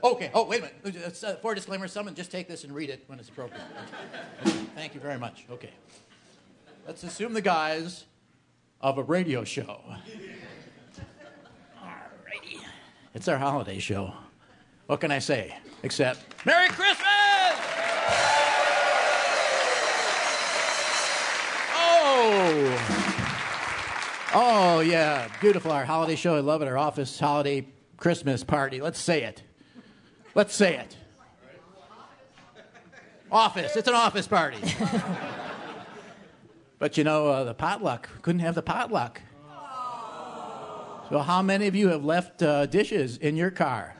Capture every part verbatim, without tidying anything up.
Okay. Oh, wait a minute. Uh, for disclaimer, someone just take this and read it when it's appropriate. Thank you very much. Okay. Let's assume the guise of a radio show. Alrighty. It's our holiday show. What can I say? Except, Merry Christmas! Oh! Oh, yeah. Beautiful, our holiday show. I love it. Our office holiday Christmas party. Let's say it. Let's say it. Office. It's an office party. But, you know, uh, the potluck. Couldn't have the potluck. So how many of you have left uh, dishes in your car?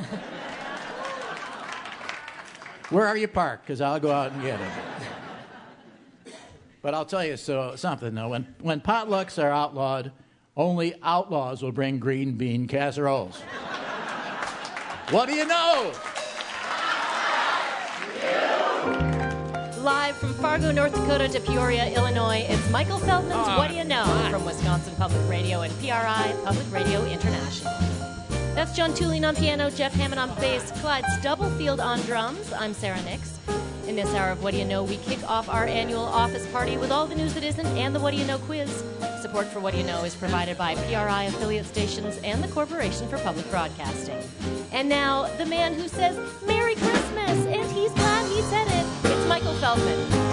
Where are you parked? Because I'll go out and get them. But I'll tell you so something, though. When, when potlucks are outlawed, only outlaws will bring green bean casseroles. What do you know? Live from Fargo, North Dakota to Peoria, Illinois, it's Michael Feldman's Oh, What Do You Know from Wisconsin Public Radio and P R I, Public Radio International. That's John Tooling on piano, Jeff Hammond on bass, Clyde Stubblefield on drums. I'm Sarah Nix. In this hour of What Do You Know, we kick off our annual office party with all the news that isn't and the What Do You Know quiz. Support for What Do You Know is provided by P R I affiliate stations and the Corporation for Public Broadcasting. And now, the man who says Merry Christmas, and he's glad he said it, it's Michael Feldman.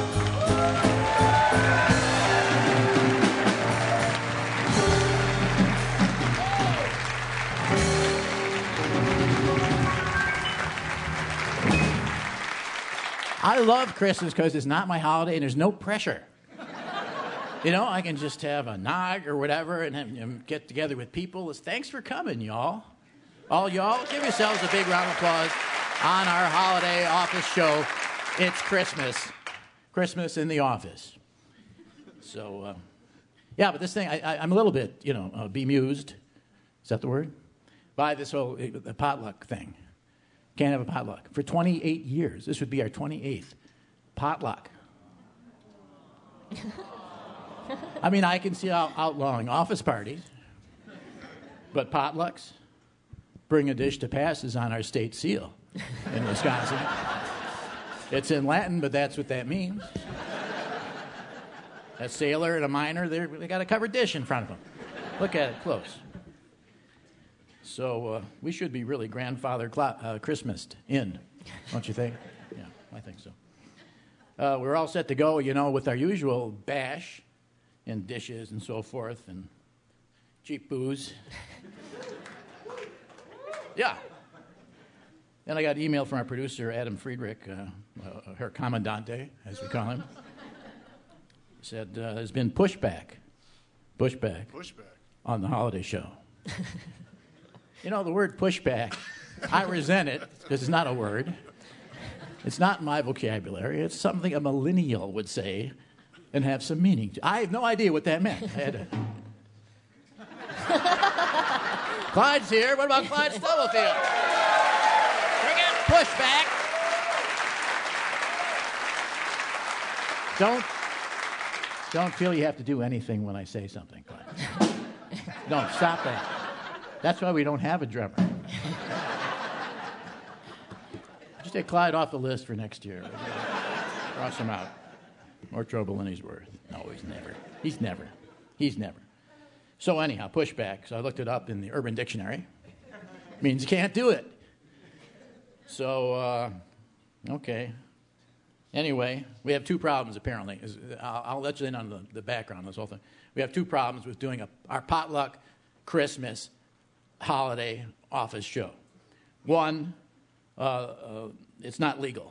I love Christmas because it's not my holiday and there's no pressure. You know, I can just have a nog or whatever and, and get together with people. It's, thanks for coming, y'all. All y'all, give yourselves a big round of applause on our holiday office show. It's Christmas. Christmas in the office. So, uh, yeah, but this thing, I, I, I'm a little bit, you know, uh, bemused. Is that the word? By this whole uh, the potluck thing. Can't have a potluck. For twenty-eight years. This would be our twenty-eighth potluck. I mean, I can see out, outlawing office parties, but potlucks, bring a dish to pass is on our state seal in Wisconsin. It's in Latin, but that's what that means. A sailor and a miner, they got a covered dish in front of them. Look at it close. So uh, we should be really grandfather cl- uh, Christmased in, don't you think? Yeah, I think so. Uh, we're all set to go, you know, with our usual bash and dishes and so forth and cheap booze. Yeah. Then I got an email from our producer, Adam Friedrich, uh, uh, her commandante, as we call him. He said, uh, there's been pushback, pushback, Pushback. on the holiday show. You know, the word pushback, I resent it because it's not a word. It's not my vocabulary. It's something a millennial would say and have some meaning to. I have no idea what that meant. I had to... Clyde's here. What about Clyde Stubblefield? Forget pushback. Don't, don't feel you have to do anything when I say something, Clyde. Don't, stop that. That's why we don't have a drummer. Just take Clyde off the list for next year. Cross him out. More trouble than he's worth. No, he's never. He's never. He's never. So anyhow, pushback. So I looked it up in the Urban Dictionary. Means you can't do it. So, uh, okay. Anyway, we have two problems, apparently. I'll, I'll let you in on the, the background of this whole thing. We have two problems with doing a, our potluck Christmas holiday office show. One, uh, uh, it's not legal.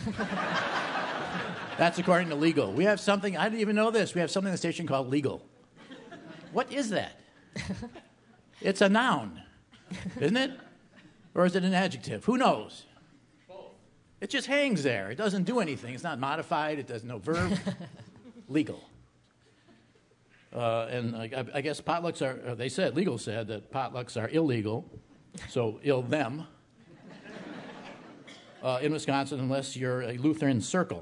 That's according to legal. We have something, I didn't even know this, we have something in the station called legal. What is that? It's a noun, isn't it? Or is it an adjective? Who knows? It just hangs there. It doesn't do anything. It's not modified. It does no verb. Legal. Uh, and I, I guess potlucks are, they said, legal said that potlucks are illegal, so ill them, uh, in Wisconsin unless you're a Lutheran circle.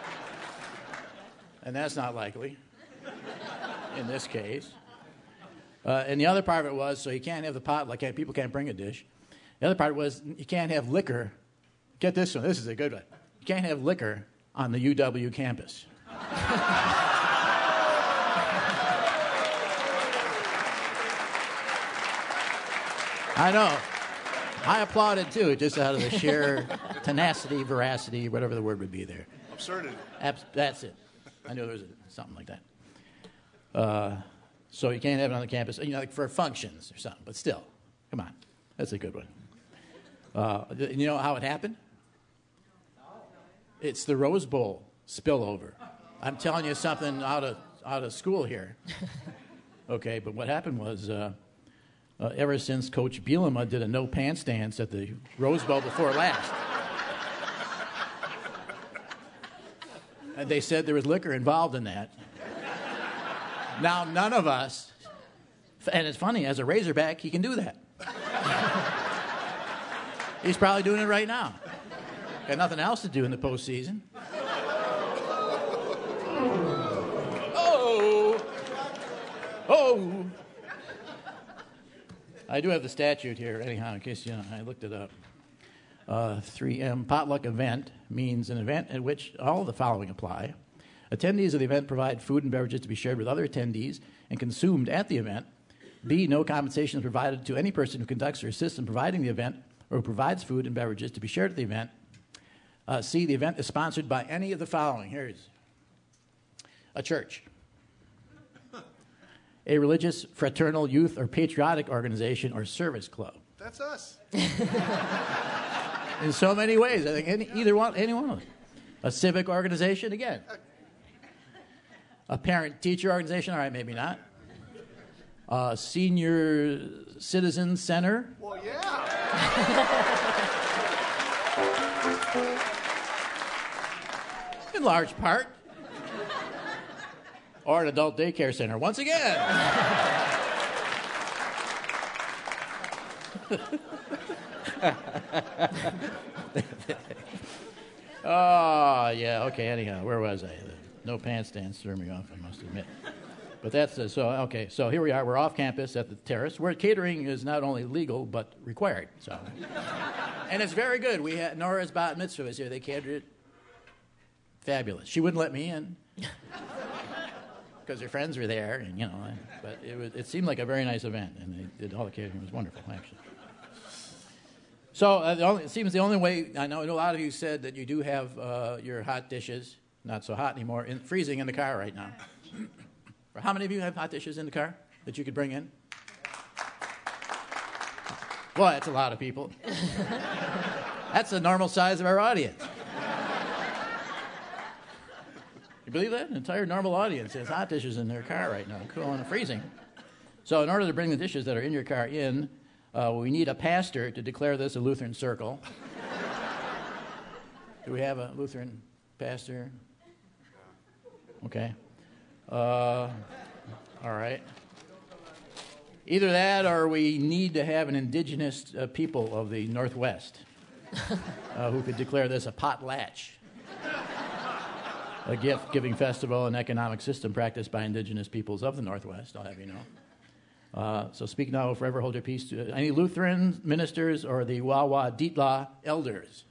And that's not likely in this case. Uh, and the other part of it was, so you can't have the pot, like people can't bring a dish. The other part was, you can't have liquor. Get this one, this is a good one. You can't have liquor on the U W campus. I know. I applauded, too, just out of the sheer tenacity, veracity, whatever the word would be there. Absurdity. Abs- that's it. I knew there was a, something like that. Uh, so you can't have it on the campus, you know, like for functions or something. But still, come on, that's a good one. Uh, you know how it happened? It's the Rose Bowl spillover. I'm telling you something out of out of school here. Okay, but what happened was, uh, uh, ever since Coach Bielema did a no pants dance at the Rose Bowl before last. And they said there was liquor involved in that. Now, none of us, and it's funny, as a Razorback, he can do that. He's probably doing it right now. Got nothing else to do in the postseason. Oh! Oh! I do have the statute here, anyhow, in case you know, I looked it up. Uh, three M potluck event means an event at which all of the following apply. Attendees of the event provide food and beverages to be shared with other attendees and consumed at the event. B, no compensation is provided to any person who conducts or assists in providing the event or who provides food and beverages to be shared at the event. Uh, C, the event is sponsored by any of the following. Here's a church, a religious, fraternal, youth, or patriotic organization or service club. That's us. In so many ways, I think any, either one, any one of them. A civic organization, again. A parent-teacher organization, all right, maybe not. A senior citizen center. Well, yeah. In large part. Or an adult daycare center, once again. Oh, yeah, okay, anyhow, where was I? The no pants dance threw me off, I must admit. But that's, uh, so, okay, so here we are, we're off campus at the terrace, where catering is not only legal, but required, so. And it's very good. We had, Nora's bat mitzvah was here, they catered it. Fabulous. She wouldn't let me in. Because her friends were there, and, you know, but it, was, it seemed like a very nice event, and they did all the catering. It was wonderful, actually. So uh, the only, it seems the only way, I know, I know a lot of you said that you do have uh, your hot dishes, not so hot anymore, in, freezing in the car right now. How many of you have hot dishes in the car that you could bring in? Well, that's a lot of people. That's the normal size of our audience. You believe that? An entire normal audience has hot dishes in their car right now, cool and freezing. So in order to bring the dishes that are in your car in, uh, we need a pastor to declare this a Lutheran circle. Do we have a Lutheran pastor? Okay. Uh, all right. Either that or we need to have an indigenous uh, people of the Northwest uh, who could declare this a potlatch. A gift-giving festival and economic system practiced by indigenous peoples of the Northwest, I'll have you know. Uh, so speak now, forever hold your peace. To any Lutheran ministers or the Wawa Dietla elders?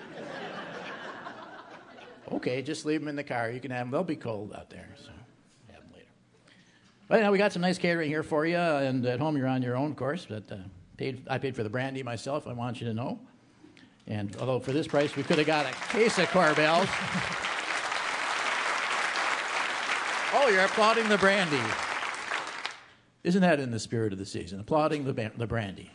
Okay, just leave them in the car. You can have them. They'll be cold out there, so have them later. But now we got some nice catering here for you, and at home you're on your own, of course. But uh, paid, I paid for the brandy myself, I want you to know. And although for this price we could have got a case of Corbels. Oh, you're applauding the brandy. Isn't that in the spirit of the season? Applauding the, ba- the brandy.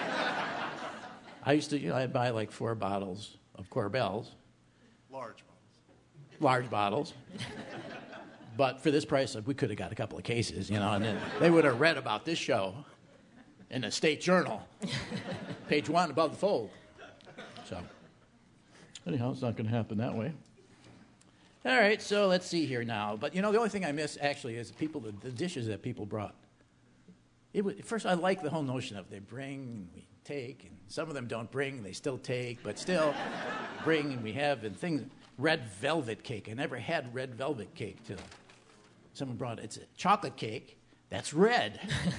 I used to, you know, I'd buy like four bottles of Corbels. Large bottles. Large bottles. But for this price, we could have got a couple of cases, you know, and then they would have read about this show in the State Journal. Page one above the fold. So, anyhow, it's not going to happen that way. All right, so let's see here now. But, you know, the only thing I miss, actually, is people, the, the dishes that people brought. It was, first, I like the whole notion of they bring and we take, and some of them don't bring, they still take, but still bring and we have, and things. Red velvet cake. I never had red velvet cake till someone brought it. It's a chocolate cake That's red.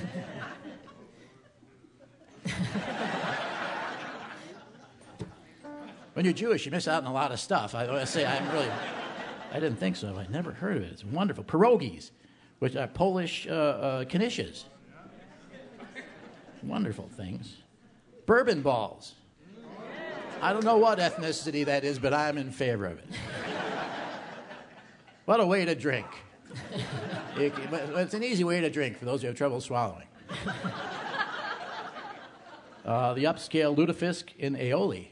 When you're Jewish, you miss out on a lot of stuff. I, I say I'm really, I didn't think so. I never heard of it. It's wonderful. Pierogies, which are Polish uh, uh, knishes. Wonderful things. Bourbon balls. I don't know what ethnicity that is, but I'm in favor of it. What a way to drink. It, it's an easy way to drink for those who have trouble swallowing. Uh, the upscale lutefisk in aioli.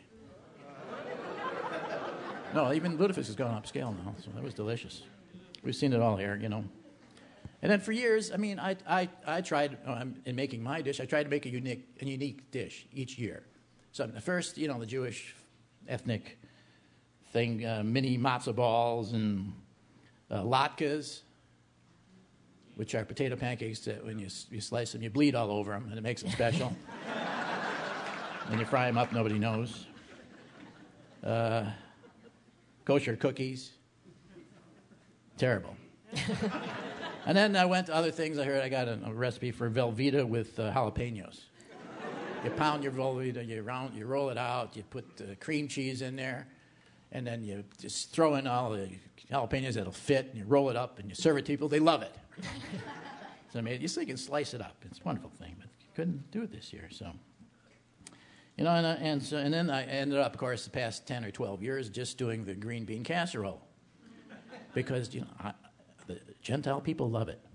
No, even lutefisk has gone upscale now, so that was delicious. We've seen it all here, you know. And then for years, I mean, I I I tried uh, in making my dish. I tried to make a unique a unique dish each year. So the first, you know, the Jewish ethnic thing, uh, mini matzo balls and uh, latkes, which are potato pancakes that when you you slice them, you bleed all over them, and it makes them special. When you fry them up, nobody knows. Uh, kosher cookies. Terrible. And then I went to other things. I heard I got a, a recipe for Velveeta with uh, jalapenos. You pound your Velveeta, you round, you roll it out, you put uh, cream cheese in there, and then you just throw in all the jalapenos that'll fit, and you roll it up, and you serve it to people. They love it. So I made, you still can slice it up. It's a wonderful thing, but you couldn't do it this year, so. You know, and, uh, and, so, and then I ended up, of course, the past ten or twelve years just doing the green bean casserole. Because, you know, I, the Gentile people love it.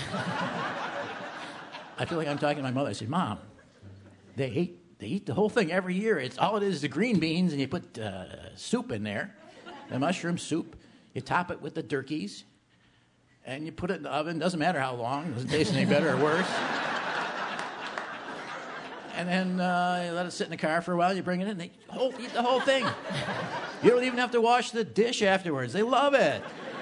I feel like I'm talking to my mother. I said, Mom, they eat, they eat the whole thing every year. It's all it is the green beans, and you put uh, soup in there, the mushroom soup. You top it with the turkeys, and you put it in the oven. Doesn't matter how long. It doesn't taste any better or worse. And then uh, you let it sit in the car for a while. You bring it in, and they whole, eat the whole thing. You don't even have to wash the dish afterwards. They love it.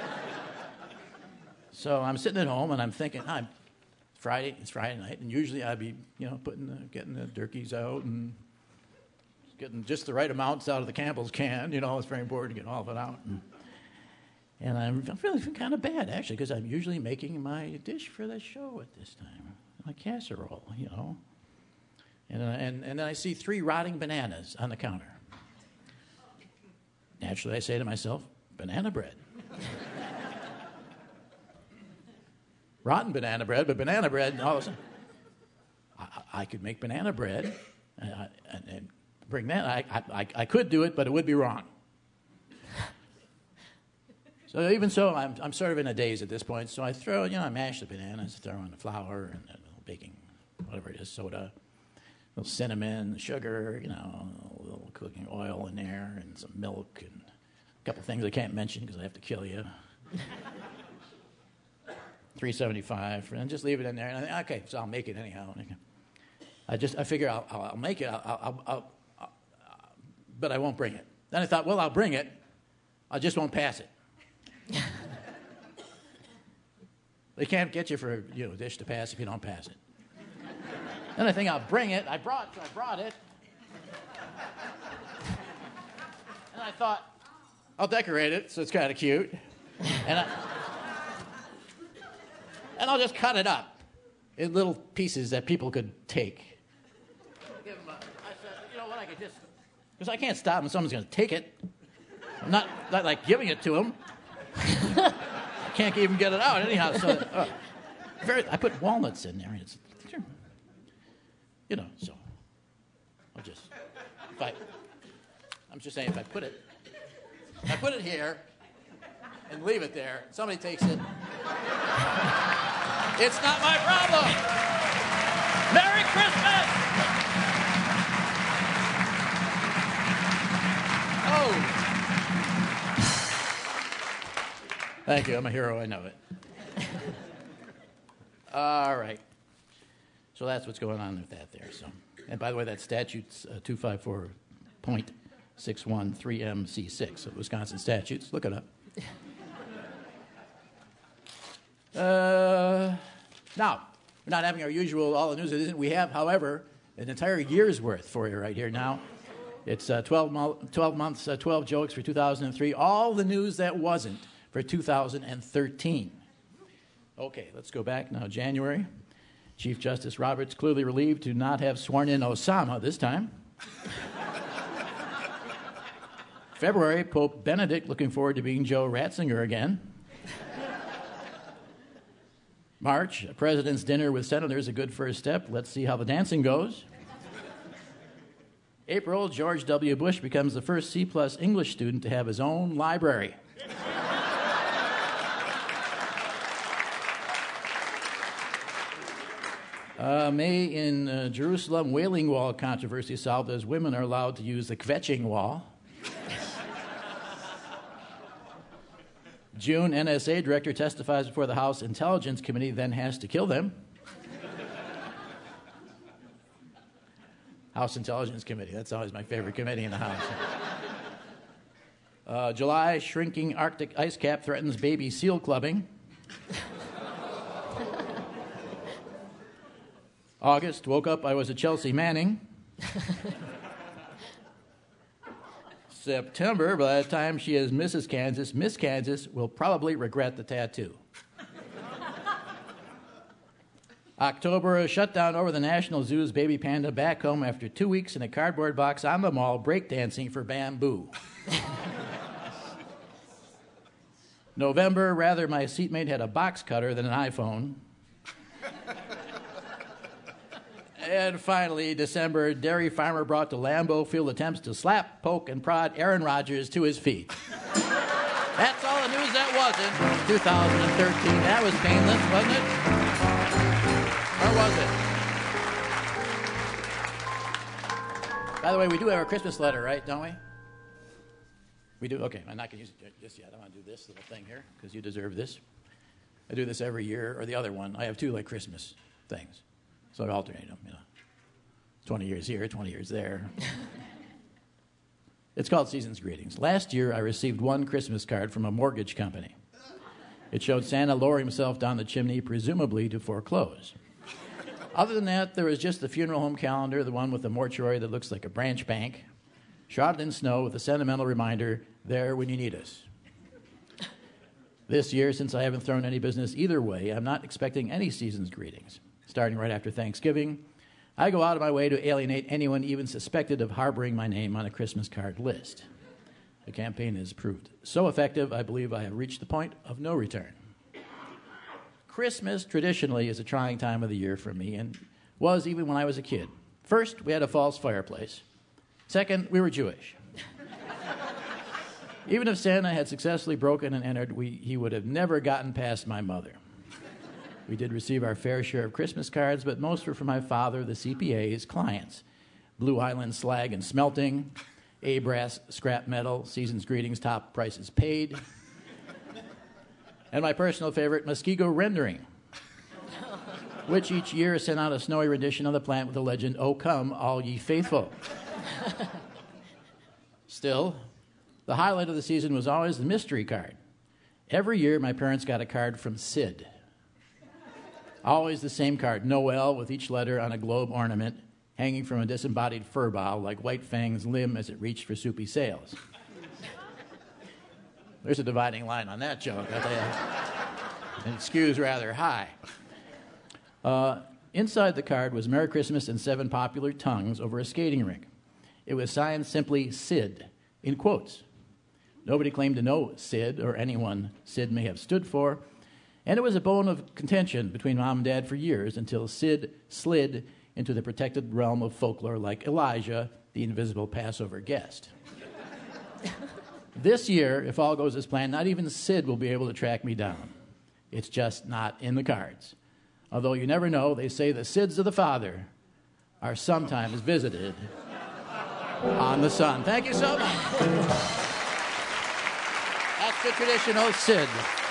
So I'm sitting at home, and I'm thinking, oh, I'm Friday. It's Friday night, and usually I'd be, you know, putting, the, getting the turkeys out and getting just the right amounts out of the Campbell's can. You know, it's very important to get all of it out. And, and I'm, I'm feeling kind of bad actually, because I'm usually making my dish for the show at this time, my casserole, you know. And, uh, and, and then I see three rotting bananas on the counter. Naturally, I say to myself, banana bread. Rotten banana bread, but banana bread, and all of a sudden, I, I could make banana bread and, I, and, and bring that. I, I, I could do it, but it would be wrong. So even so, I'm, I'm sort of in a daze at this point. So I throw, you know, I mash the bananas, throw in the flour and a little baking, whatever it is, soda. A little cinnamon, sugar, you know, a little cooking oil in there, and some milk, and a couple things I can't mention because I have to kill you. three seventy-five, and just leave it in there. And I think, okay, so I'll make it anyhow. I just, I figure I'll, I'll, I'll make it, I'll, I'll, I'll, I'll, but I won't bring it. Then I thought, well, I'll bring it, I just won't pass it. They can't get you for, you know, a dish to pass if you don't pass it. Then I think I'll bring it. I brought, I brought it. And I thought, I'll decorate it so it's kind of cute. And, I, and I'll just cut it up in little pieces that people could take. Give them a, I said, you know what, I could just, because I can't stop when someone's going to take it. I'm not, not like giving it to them. I can't even get it out anyhow. So uh, very, I put walnuts in there. It's, You know, so I'll just, if I, I'm just saying, if I put it, if I put it here and leave it there, somebody takes it, it's not my problem. Merry Christmas! Oh. Thank you, I'm a hero, I know it. All right. So that's what's going on with that there. So, and by the way, that statute's uh, two fifty-four point six one three M C six of Wisconsin statutes. Look it up. uh, now, we're not having our usual all the news. It isn't. We have, however, an entire year's worth for you right here now. It's uh, twelve, mo- twelve months, uh, twelve jokes for two thousand three. All the news that wasn't for two thousand thirteen. Okay, let's go back now. January. Chief Justice Roberts clearly relieved to not have sworn in Osama this time. February, Pope Benedict looking forward to being Joe Ratzinger again. March, a president's dinner with senators, a good first step. Let's see how the dancing goes. April, George W. Bush becomes the first C-plus English student to have his own library. Uh, May, in uh, Jerusalem, Wailing Wall controversy solved as women are allowed to use the kvetching wall. June, N S A director testifies before the House Intelligence Committee, then has to kill them. House Intelligence Committee, that's always my favorite committee in the House. Uh, July, shrinking Arctic ice cap threatens baby seal clubbing. August, woke up, I was a Chelsea Manning. September, by the time she is Missus Kansas, Miss Kansas will probably regret the tattoo. October, a shutdown over the National Zoo's baby panda back home after two weeks in a cardboard box on the mall breakdancing for bamboo. November, rather my seatmate had a box cutter than an iPhone. And finally, December, dairy farmer brought to Lambeau Field attempts to slap, poke, and prod Aaron Rodgers to his feet. That's all the news that wasn't. two thousand thirteen. That was painless, wasn't it? Or was it? By the way, we do have our Christmas letter, right? Don't we? We do? Okay, I'm not going to use it just yet. I want to do this little thing here because you deserve this. I do this every year, or the other one. I have two, like, Christmas things. So I alternate them, you know. twenty years here, twenty years there. It's called Season's Greetings. Last year, I received one Christmas card from a mortgage company. It showed Santa lowering himself down the chimney, presumably to foreclose. Other than that, there was just the funeral home calendar, the one with the mortuary that looks like a branch bank, shrouded in snow with a sentimental reminder, there when you need us. This year, since I haven't thrown any business either way, I'm not expecting any Season's Greetings. Starting right after Thanksgiving, I go out of my way to alienate anyone even suspected of harboring my name on a Christmas card list. The campaign has proved so effective, I believe I have reached the point of no return. Christmas traditionally is a trying time of the year for me, and was even when I was a kid. First, we had a false fireplace. Second, we were Jewish. Even if Santa had successfully broken and entered, we, he would have never gotten past my mother. We did receive our fair share of Christmas cards, but most were from my father, the C P A's clients. Blue Island Slag and Smelting, A-Brass Scrap Metal, Season's Greetings, Top Prices Paid, and my personal favorite, Muskego Rendering, which each year sent out a snowy rendition of the plant with the legend, "O come, all ye faithful." Still, the highlight of the season was always the mystery card. Every year, my parents got a card from Sid. Always the same card, Noel, with each letter on a globe ornament, hanging from a disembodied fur bough like White Fang's limb as it reached for soupy sails. There's a dividing line on that joke. I'll tell you. And it skews rather high. Uh, inside the card was Merry Christmas and seven popular tongues over a skating rink. It was signed simply Sid, in quotes. Nobody claimed to know Sid or anyone Sid may have stood for, and it was a bone of contention between Mom and Dad for years until Sid slid into the protected realm of folklore like Elijah, the invisible Passover guest. This year, if all goes as planned, not even Sid will be able to track me down. It's just not in the cards. Although you never know, they say the Sids of the Father are sometimes visited on the Son. Thank you so much. That's the traditional Sid.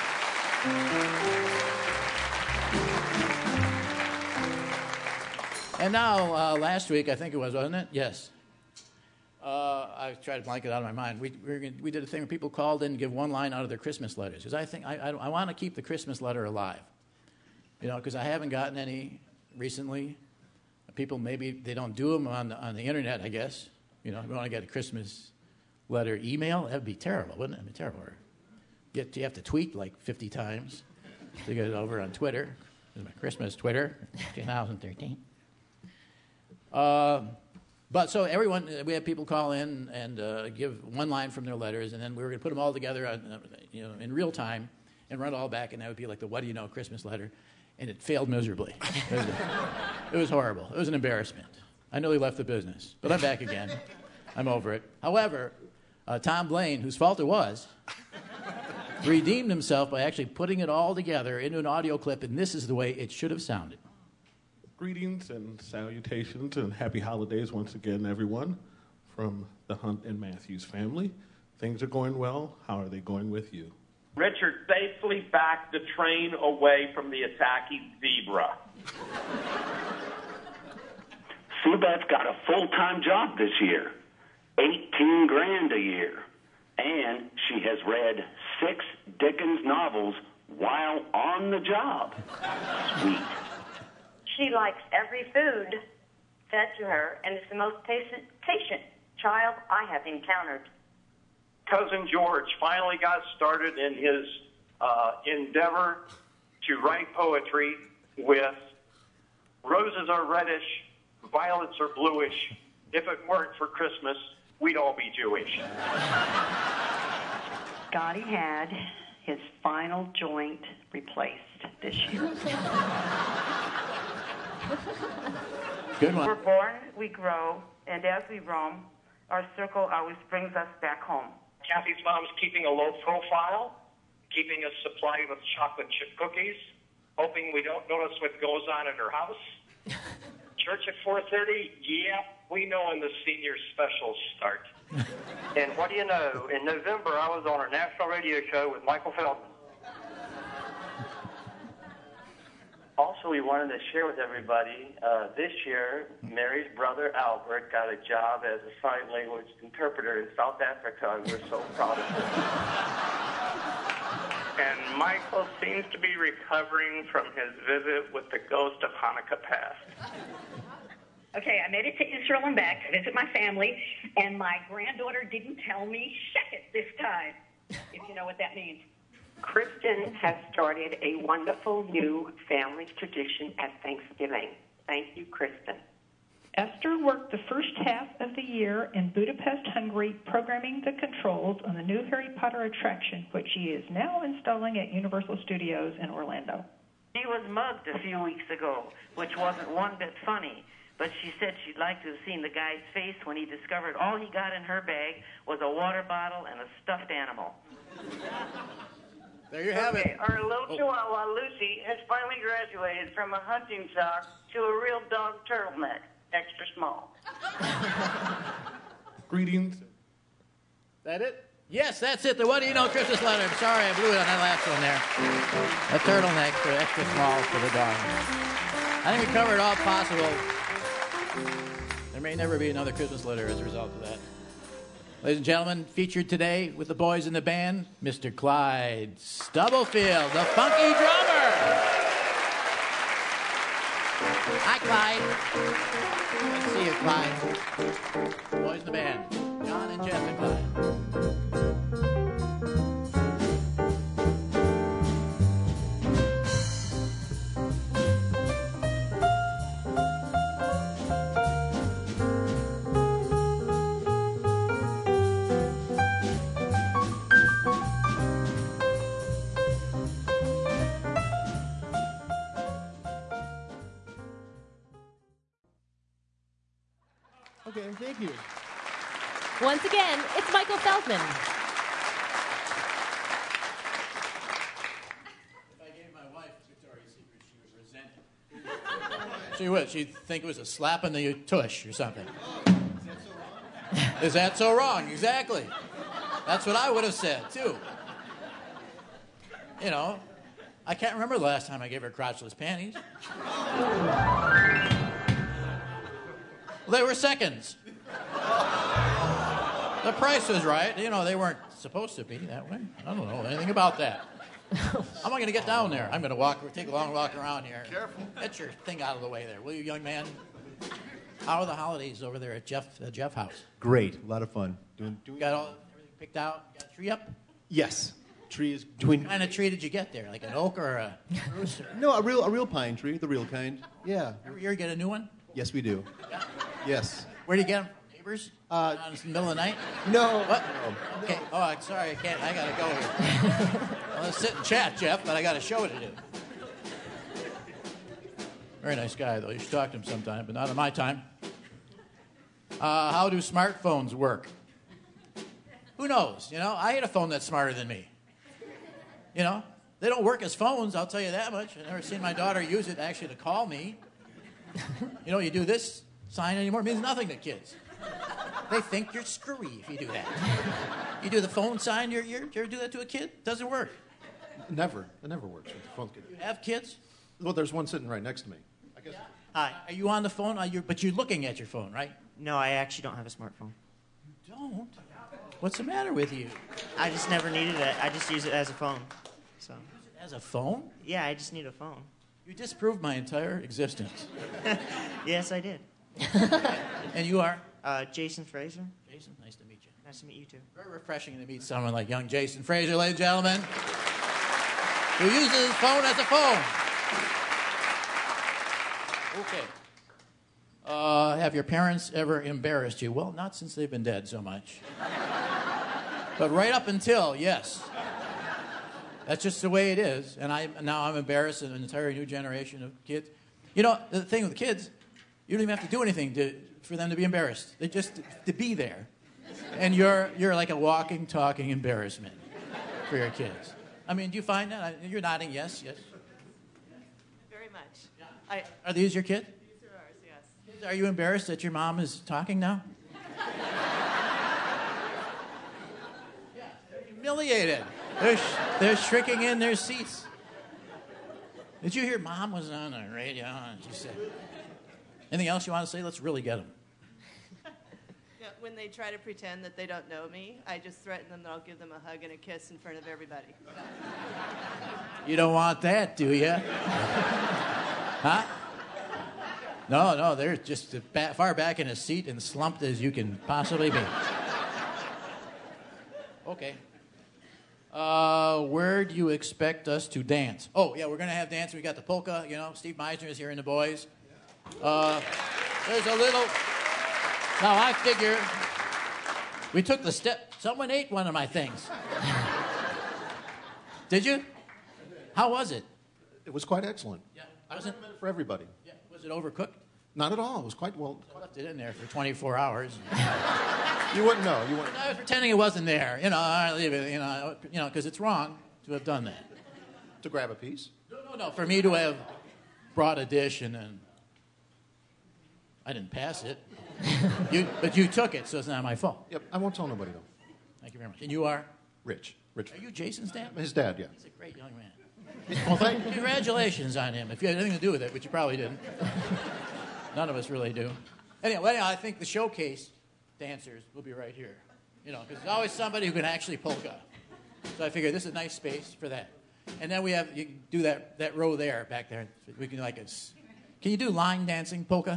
And now, uh, last week, I think it was, wasn't it? Yes. Uh, I tried to blank it out of my mind. We we, gonna, we did a thing where people called in and give one line out of their Christmas letters. Because I think I, I, I want to keep the Christmas letter alive. You know, because I haven't gotten any recently. People, maybe they don't do them on the, on the internet, I guess. You know, if you want to get a Christmas letter email, that would be terrible, wouldn't it? It would be terrible. Get, you have to tweet like fifty times. to get it over on Twitter. This is my Christmas Twitter, twenty thirteen. Uh, but so everyone, we had people call in and uh, give one line from their letters, and then we were going to put them all together on, uh, you know, in real time and run it all back, and that would be like the What Do You Know Christmas letter. And it failed miserably. It was, it was horrible. It was an embarrassment. I nearly left the business, but I'm back again. I'm over it. However, uh, Tom Blaine, whose fault it was, redeemed himself by actually putting it all together into an audio clip, and this is the way it should have sounded. Greetings and salutations and happy holidays once again, everyone, from the Hunt and Matthews family. Things are going well. How are they going with you? Richard safely backed the train away from the attacking zebra. Sue Beth's got a full-time job this year, eighteen grand a year, and she has read six Dickens novels while on the job. Sweet. She likes every food fed to her, and is the most patient, patient child I have encountered. Cousin George finally got started in his uh, endeavor to write poetry with roses are reddish, violets are bluish. If it weren't for Christmas, we'd all be Jewish. Scotty had his final joint replaced this year. Good one. We're born, we grow, and as we roam, our circle always brings us back home. Kathy's mom's keeping a low profile, keeping us supplied with chocolate chip cookies, hoping we don't notice what goes on at her house. Church at four thirty? Yeah, we know when the senior specials start. And what do you know? In November, I was on a national radio show with Michael Feldman. Also, we wanted to share with everybody, uh, this year, Mary's brother Albert got a job as a sign language interpreter in South Africa, and we're so proud of him. And Michael seems to be recovering from his visit with the ghost of Hanukkah past. Okay, I made it to Israel and back to visit my family, and my granddaughter didn't tell me shek it this time, if you know what that means. Kristen has started a wonderful new family tradition at Thanksgiving. Thank you, Kristen. Esther worked the first half of the year in Budapest, Hungary, programming the controls on the new Harry Potter attraction, which she is now installing at Universal Studios in Orlando. She was mugged a few weeks ago, which wasn't one bit funny. But she said she'd like to have seen the guy's face when he discovered all he got in her bag was a water bottle and a stuffed animal. There you have okay, it. Our little oh. chihuahua, Lucy, has finally graduated from a hunting sock to a real dog turtleneck, extra small. Greetings. That it? Yes, that's it. The What Do You Know Christmas letter. I'm sorry, I blew it on that last one there. A turtleneck for extra small for the dog. I think we covered all possible. There may never be another Christmas letter as a result of that. Ladies and gentlemen, featured today with the boys in the band, Mister Clyde Stubblefield, the funky drummer. Hi, Clyde. Good to see you, Clyde. Boys in the band, John and Jeff and Clyde. Okay, thank you. Once again, it's Michael Feldman. If I gave my wife Victoria's Secret, she would resent it. She would. She'd think it was a slap in the tush or something. Oh, is that so wrong? Is that so wrong? Exactly. That's what I would have said, too. You know, I can't remember the last time I gave her crotchless panties. They were seconds. The price was right. You know, they weren't supposed to be that way. I don't know anything about that. How am I going to get down there? I'm going to walk, take a long walk around here. Careful. Get your thing out of the way there, will you, young man? How are the holidays over there at Jeff uh, Jeff House? Great, a lot of fun. Doing, doing Got all everything picked out? Got a tree up? Yes, tree is between. What kind of tree did you get there? Like an oak or a spruce? Or... No, a real a real pine tree, the real kind. Yeah. Every year you get a new one? Yes, we do. Yeah. Yes. Where do you get them? Neighbors? Uh, in the middle of the night? No. What? No. Okay. Oh, I'm sorry. I can't. I gotta go here. Well, let's sit and chat, Jeff, but I got a show to do. Very nice guy, though. You should talk to him sometime, but not on my time. Uh, how do smartphones work? Who knows? You know, I had a phone that's smarter than me. You know, they don't work as phones, I'll tell you that much. I've never seen my daughter use it actually to call me. You know, you do this sign anymore, it means nothing to kids. They think you're screwy if you do that. You do the phone sign, you're, you're, you ever do that to a kid? Doesn't work. Never. It never works with the phone. You have kids? Well, there's one sitting right next to me. I guess. Hi. Are you on the phone? Are you, but you're looking at your phone, right? No, I actually don't have a smartphone. You don't? What's the matter with you? I just never needed it. I just use it as a phone. So. Use it as a phone? Yeah, I just need a phone. You disproved my entire existence. Yes, I did. And you are? Uh, Jason Fraser. Jason, nice to meet you. Nice to meet you, too. Very refreshing to meet someone like young Jason Fraser, ladies and gentlemen, who uses his phone as a phone. Okay. Uh, have your parents ever embarrassed you? Well, not since they've been dead so much. But right up until, yes. That's just the way it is. And I now I'm embarrassed in an entire new generation of kids. You know, the thing with kids, you don't even have to do anything to, for them to be embarrassed. They just to be there. And you're you're like a walking, talking embarrassment for your kids. I mean, do you find that? You're nodding yes, yes. Very much. I, Are these your kids? these are ours, yes. Are you embarrassed that your mom is talking now? Yeah, they're humiliated. They're, sh- they're shrinking in their seats. Did you hear Mom was on the radio and she said, anything else you want to say? Let's really get them. Yeah, when they try to pretend that they don't know me, I just threaten them that I'll give them a hug and a kiss in front of everybody. You don't want that, do you? Huh? No, no, they're just as ba- far back in a seat and slumped as you can possibly be. Okay. Uh, where do you expect us to dance? Oh, yeah, we're going to have dancing. We got the polka, you know. Steve Meisner is here and the boys. Uh, there's a little... Now, I figure we took the step... Someone ate one of my things. Did you? How was it? It was quite excellent. Yeah. I was recommend it for everybody. Yeah. Was it overcooked? Not at all. It was quite well. I left it in there for twenty-four hours. You wouldn't know. You wouldn't. I was pretending it wasn't there. You know, I leave it. You know, you know, because it's wrong to have done that. To grab a piece? No, no, no. For me to have brought a dish and then I didn't pass it. You, but you took it, so it's not my fault. Yep. I won't tell nobody though. Thank you very much. And you are? Rich. Rich. Are you Jason's dad? His dad. Yeah. He's a great young man. Well, thank you. Congratulations on him. If you had anything to do with it, which you probably didn't. None of us really do. Anyway, anyhow, I think the showcase dancers will be right here. You know, because there's always somebody who can actually polka. So I figured this is a nice space for that. And then we have, you can do that, that row there, back there. We can like a, can you do line dancing polka?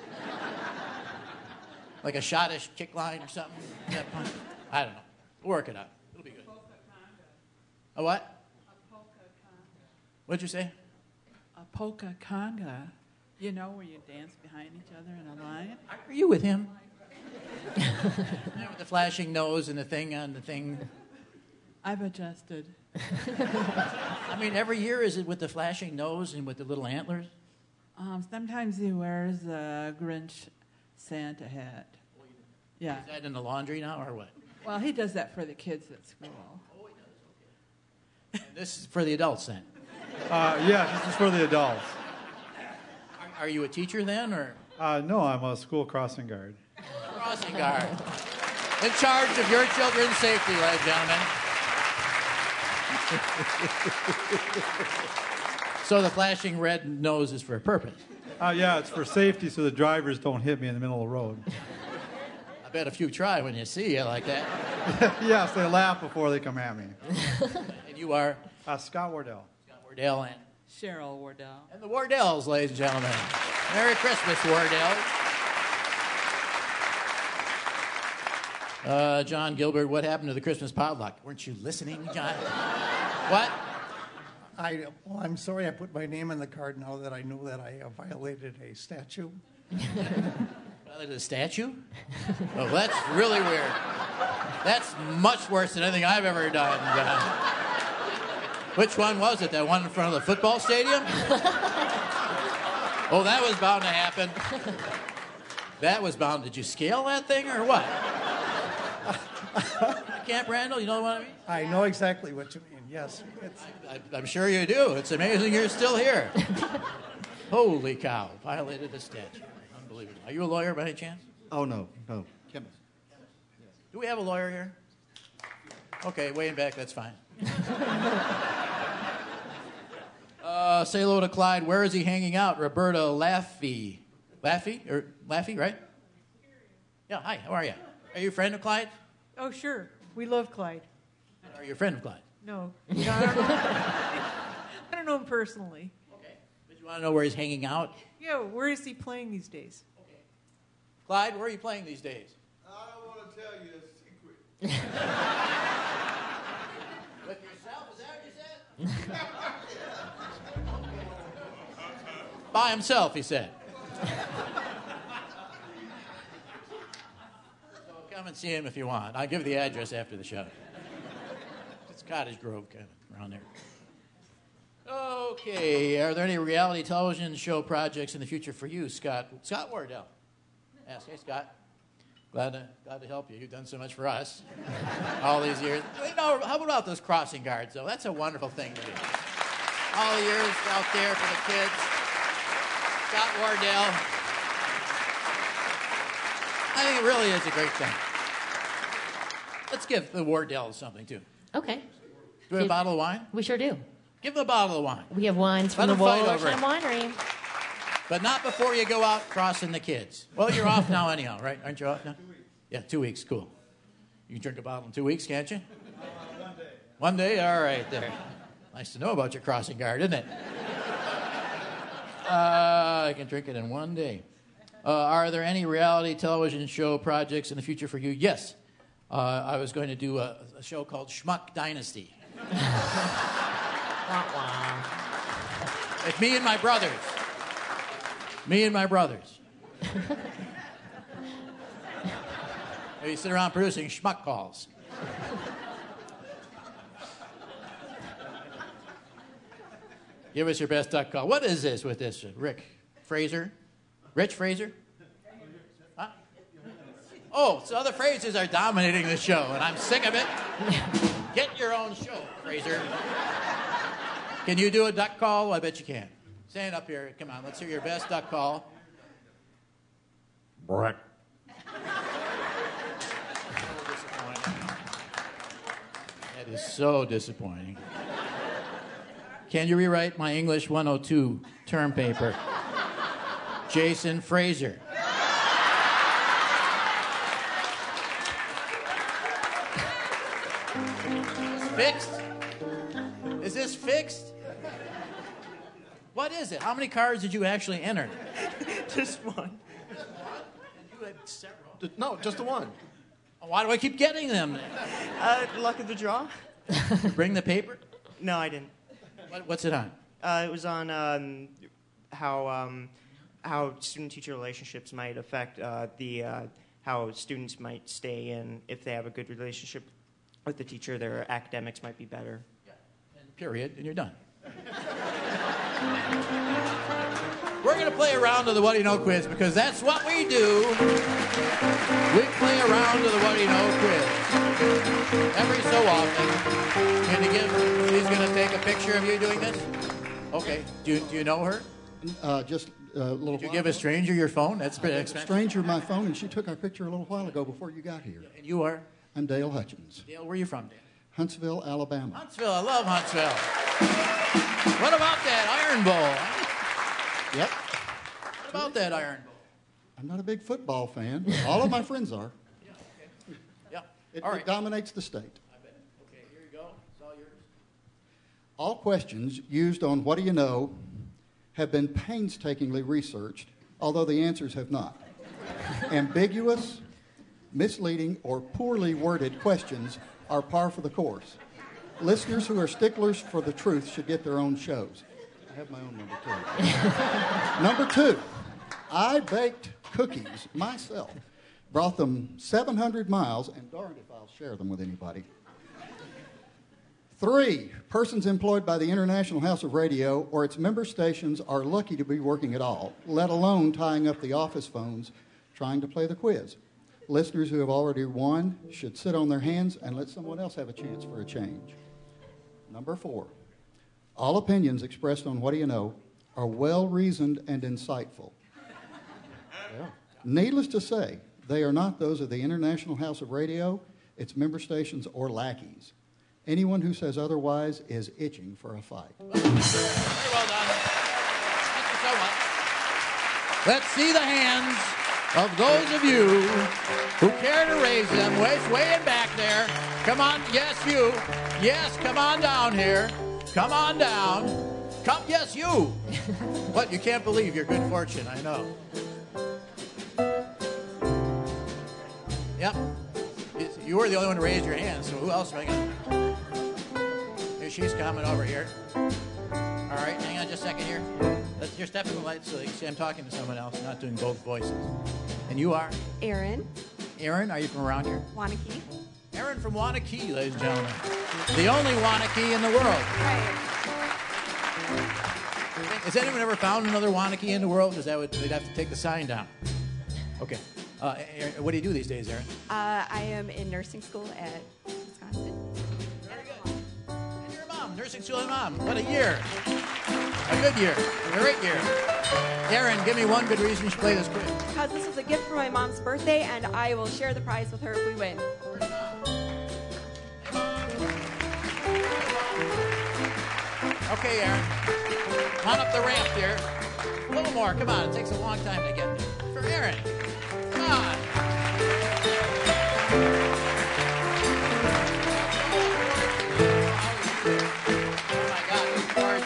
Like a schottish kick line or something? Is that fun? I don't know. We'll work it out. It'll be good. A what? What'd you say? A polka conga. You know, where you dance behind each other in a line? Are you with him? With the flashing nose and the thing on the thing. I've adjusted. I mean, every year is it with the flashing nose and with the little antlers? Um, sometimes he wears a Grinch Santa hat. Yeah. Is that in the laundry now or what? Well, he does that for the kids at school. Oh, he does. Okay. And this is for the adults then? Uh, yeah, this is for the adults. Are, are you a teacher then, or? Uh, no, I'm a school crossing guard. Crossing guard. In charge of your children's safety, ladies and gentlemen. So the flashing red nose is for a purpose. Uh, yeah, it's for safety so the drivers don't hit me in the middle of the road. I bet a few try when you see you like that. Yes, they laugh before they come at me. And you are? Uh, Scott Wardell. Scott Wardell and? Cheryl Wardell. And the Wardells, ladies and gentlemen. Merry Christmas, Wardell. Uh, John Gilbert, what happened to the Christmas potluck? Weren't you listening, John? What? I, well, I'm sorry I put my name on the card now that I know that I uh, violated a statute. Violated a statue? Oh, that's really weird. That's much worse than anything I've ever done, John. Which one was it? That one in front of the football stadium? Oh, that was bound to happen. That was bound. Did you scale that thing or what? Camp Randall, you know what I mean? I know exactly what you mean, yes. It's... I, I'm sure you do. It's amazing you're still here. Holy cow, violated a statute. Unbelievable. Are you a lawyer by any chance? Oh, no, no. Chemist. Do we have a lawyer here? Okay, way in back, that's fine. uh, say hello to Clyde. Where is he hanging out? Roberta Laffey. Laffey? Or Laffey, right? Yeah, hi, how are you? Are you a friend of Clyde? Oh, sure. We love Clyde. Are you a friend of Clyde? No. no I, don't know. I don't know him personally. Okay. But you want to know where he's hanging out? Yeah, where is he playing these days? Okay. Clyde, where are you playing these days? I don't want to tell you. It's a secret. With yourself? Is that what you said? By himself, he said. Come and see him if you want. I'll give the address after the show. It's Cottage Grove, kind of, around there. Okay, are there any reality television show projects in the future for you, Scott? Scott Wardell. Ask, hey, Scott. Glad to, glad to help you. You've done so much for us all these years. You know, how about those crossing guards, though? That's a wonderful thing to do. All the years out there for the kids. Scott Wardell. I think it really is a great thing. Let's give the Wardells something, too. Okay. Do we have a bottle of wine? We sure do. Give them a bottle of wine. We have wines from Let the them fight over Wolverhampton it. Winery. But not before you go out crossing the kids. Well, you're off now anyhow, right? Aren't you off now? Two weeks. Yeah, two weeks. Cool. You can drink a bottle in two weeks, can't you? Uh, one day. One day? All right, there. Nice to know about your crossing guard, isn't it? Uh, I can drink it in one day. Uh, are there any reality television show projects in the future for you? Yes. Uh, I was going to do a, a show called Schmuck Dynasty. It's me and my brothers. Me and my brothers. We sit around producing schmuck calls. Give us your best duck call. What is this with this? Rick Fraser? Rich Fraser? Huh? Oh, so the Frasers are dominating the show, and I'm sick of it. Get your own show, Fraser. Can you do a duck call? I bet you can. Stand up here. Come on, let's hear your best duck call. Brett. That is so disappointing. Can you rewrite my English one oh two term paper? Jason Fraser. Fixed? Is this fixed? What is it? How many cards did you actually enter? Just one. You had several. No, just the one. Why do I keep getting them? Uh, luck of the draw. Bring the paper? No, I didn't. What, what's it on? Uh, it was on um, how um, how student-teacher relationships might affect uh, the uh, how students might stay in if they have a good relationship with the teacher. Their academics might be better. Yeah. And period, and you're done. We're going to play a round of the What Do You Know quiz because that's what we do. We play a round of the What Do You Know quiz every so often. Can you give? She's going to take a picture of you doing this. Okay. Do you, do you know her? Uh, just a little. Did you while give a ago. stranger your phone? That's pretty I gave a expensive. stranger my phone, and she took our picture a little while ago before you got here. And you are? I'm Dale Hutchins. Dale, where are you from, Dale? Huntsville, Alabama. Huntsville. I love Huntsville. What about that Iron Bowl? Yep. What about that Iron Bowl? I'm not a big football fan, but all of my friends are. Yeah. Okay. Yeah. It, All right. it dominates the state. I bet. Okay, here you go. It's all yours. All questions used on What Do You Know have been painstakingly researched, although the answers have not. Ambiguous, misleading, or poorly worded questions are par for the course. Listeners who are sticklers for the truth should get their own shows. I have my own number two. Number two, I baked cookies myself. Brought them seven hundred miles, and darned if I'll share them with anybody. Three, persons employed by the International House of Radio or its member stations are lucky to be working at all, let alone tying up the office phones trying to play the quiz. Listeners who have already won should sit on their hands and let someone else have a chance for a change. Number four, all opinions expressed on What Do You Know are well-reasoned and insightful. Yeah. Needless to say, they are not those of the International House of Radio, its member stations, or lackeys. Anyone who says otherwise is itching for a fight. Very well done. Thank you so much. Let's see the hands of those of you who care to raise them. Way, way in back there. Come on. Yes, you. Yes, come on down here. Come on down. Come. Yes, you. What? You can't believe your good fortune. I know. Yep. You were the only one who raised your hand, so who else am I going to... Here, she's coming over here. All right, hang on just a second here. Let's, here, step to the light so you can see I'm talking to someone else, not doing both voices. And you are? Erin. Erin, are you from around here? Wanakee. Erin from Wanakee, ladies and gentlemen. The only Wanakee in the world. Right. Has anyone ever found another Wanakee in the world? Because that would, they'd have to take the sign down. Okay. Uh, Erin, what do you do these days, Erin? Uh, I am in nursing school at Wisconsin. Very good. And you're a mom, nursing school and mom. What a year. A good year. A great year. Erin, give me one good reason you should play this quiz. Because this was a gift for my mom's birthday, and I will share the prize with her if we win. Okay, Erin. Come on up the ramp here. A little more. Come on. It takes a long time to get there. For Erin. Come on. Oh, my God. These cards.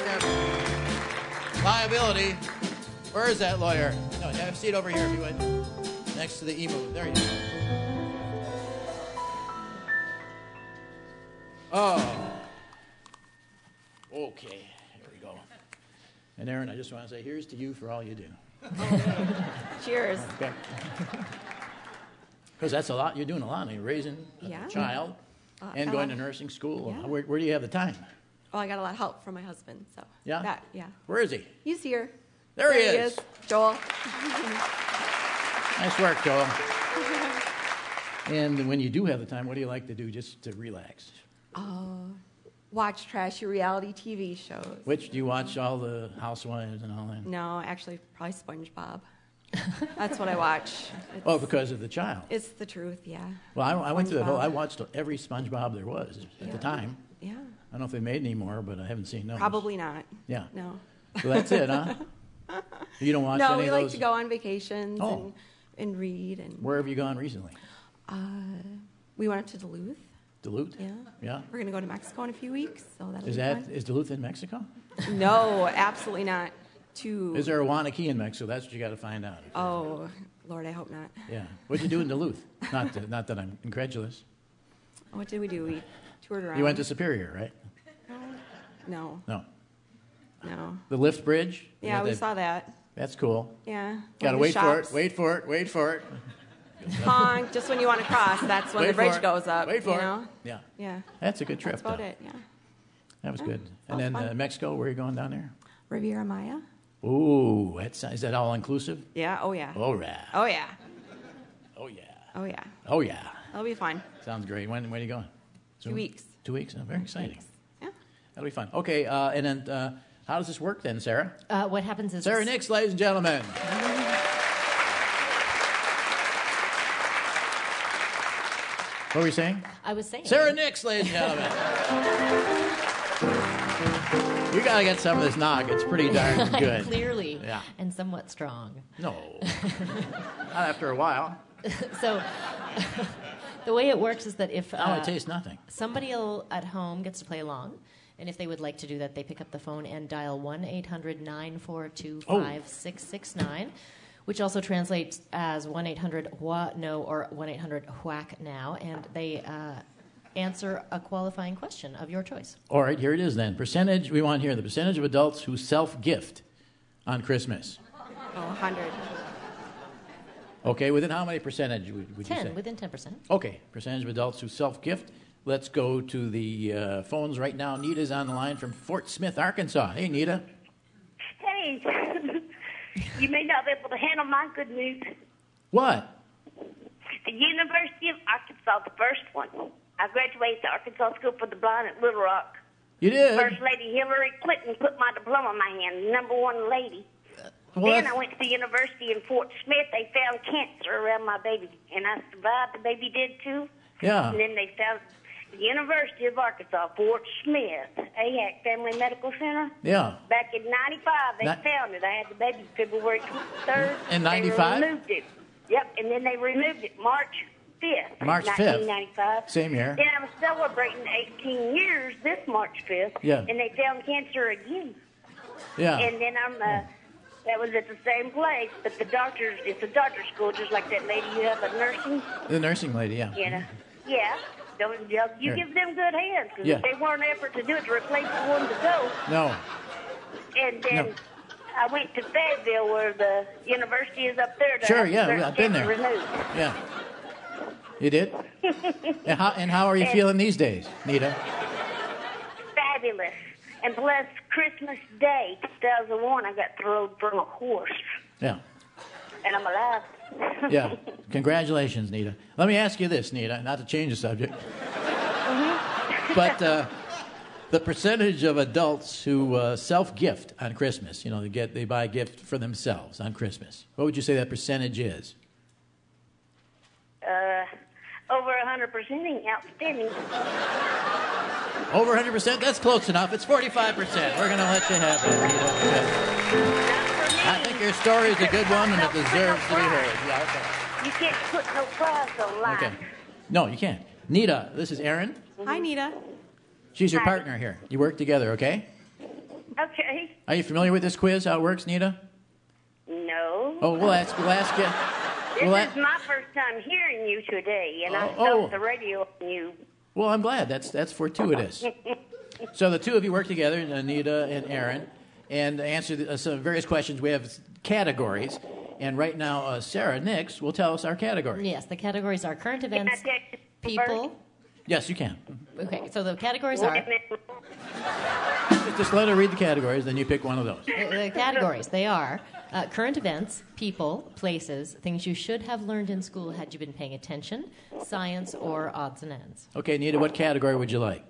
Liability. Where is that lawyer? No, have a seat over here if you would. Next to the emu. There you go. Oh. Okay. Here we go. And Erin, I just want to say here's to you for all you do. Cheers. Okay. Because that's a lot. You're doing a lot. You're raising a Yeah. child Uh, and a going lot. to nursing school. Yeah. Where, where do you have the time? Well, I got a lot of help from my husband, so. Yeah? That, yeah. Where is he? He's here. There he is. Joel. Nice work, Joel. And when you do have the time, what do you like to do just to relax? Uh, watch trashy reality T V shows. Which do you watch all the Housewives and all that? No, actually, probably SpongeBob. That's what I watch. It's, Oh, because of the child. It's the truth, yeah. Well, I, I went through the whole. SpongeBob. I watched every SpongeBob there was at the time. Yeah. I don't know if they made any more, but I haven't seen those. Probably not. Yeah. No. So that's it, huh? You don't watch no, any we of like those? to go on vacations Oh. and, and read. And Where have you gone recently? uh, we went up to Duluth. Duluth? Yeah. Yeah. We're going to go to Mexico in a few weeks, so that'll Is be that fun. is Duluth in Mexico? No, absolutely not. Too. Is there a Wanakee in Mexico? That's what you got to find out. Oh, Lord, I hope not. Yeah. What'd you do in Duluth? Not to, not that I'm incredulous. What did we do? We toured around. You went to Superior, right? No. No. No. The lift bridge? Yeah, we that- saw that. That's cool. Yeah. Got to One of the wait for it. shops. Wait for it. Wait for it. Honk, just when you want to cross, that's when Wait the for bridge it. goes up. Wait for you it. know? Yeah. Yeah. That's a good trip. That's about though. it, yeah. That was Yeah. good. And Sounds then fun. uh, Mexico, where are you going down there? Riviera Maya? Ooh, that's, is that all inclusive? Yeah, oh yeah. Oh, yeah. Oh yeah. Oh, yeah. Oh yeah. Oh, yeah. That'll be fun. Sounds great. When, when are you going? Two Soon? weeks. Two weeks? Oh, very exciting. Yeah. That'll be fun. Okay, uh, and then uh, how does this work then, Sarah? Uh, what happens is... Sarah Nix, ladies and gentlemen. What were you saying? I was saying... Sarah Nix, ladies and gentlemen. You got to get some of this nog. It's pretty darn good. Clearly. Yeah. And somewhat strong. No. Not after a while. So the way it works is that if... Now uh, it tastes nothing. Somebody at home gets to play along, and if they would like to do that, they pick up the phone and dial one eight hundred nine four two five six six nine. which also translates as one eight hundred W A N O or one eight hundred whack now, and they uh, answer a qualifying question of your choice. All right, here it is then. Percentage, we want here the percentage of adults who self-gift on Christmas. Oh, one hundred. Okay, within how many percentage would, would you say? ten, within ten percent. Okay, percentage of adults who self-gift. Let's go to the uh, phones right now. Nita's on the line from Fort Smith, Arkansas. Hey, Nita. Hey, you may not be able to handle my good news. What? The University of Arkansas, the first one. I graduated the Arkansas School for the Blind at Little Rock. You did? First Lady Hillary Clinton put my diploma in my hand, number one lady. Well, then that's- I went to the university in Fort Smith. They found cancer around my baby, and I survived. The baby did too. Yeah. And then they found the University of Arkansas, Fort Smith, A H A C Family Medical Center. Yeah. Back in ninety-five, they Ni- found it. I had the baby February twenty-third. In ninety-five? They removed it. Yep, and then they removed it March fifth. March fifth. nineteen ninety-five. Same year. Then I was celebrating eighteen years this March fifth. Yeah. And they found cancer again. Yeah. And then I'm, uh, that was at the same place, but the doctors, it's a doctor's school, just like that lady you have at nursing. The nursing lady, yeah. You know, yeah. Don't, you Here. give them good hands, because Yeah. they weren't effort to do it to replace the one to go. No. And then No. I went to Fayetteville, where the university is up there. To Sure, have yeah, their I've been cancer there. removed. Yeah. You did? And how, and how are you And- feeling these days, Nita? Fabulous. And plus, Christmas Day, two thousand one, I got thrown from a horse, Yeah. and I'm alive. Yeah. Congratulations, Nita. Let me ask you this, Nita, not to change the subject, but uh, the percentage of adults who uh, self-gift on Christmas, you know, they get they buy a gift for themselves on Christmas. What would you say that percentage is? Uh, over one hundred percent, outstanding. Over one hundred percent? That's close enough. It's forty-five percent. We're going to let you have it, Nita. Okay. I think your story is a good one and it deserves to be heard. Yeah, okay. You can't put no price on life. Okay. No, you can't. Nita, this is Erin. Hi, Nita. She's your Hi. partner here. You work together, okay? Okay. Are you familiar with this quiz, how it works, Nita? No. Oh, we'll ask, we'll ask you. This We'll, is a- my first time hearing you today, and I Oh, saw oh. the radio on you. well, I'm glad. That's that's fortuitous. So the two of you work together, Anita and Aaron, and answer the, uh, some various questions. We have categories, and right now uh, Sarah Nix will tell us our category. Yes, the categories are current Can I events, take people. Yes, you can. Okay, so the categories Wait are a minute. Just, just let her read the categories, then you pick one of those. the, the categories. They are uh, current events, people, places, things you should have learned in school had you been paying attention, science, or odds and ends. Okay, Anita, what category would you like?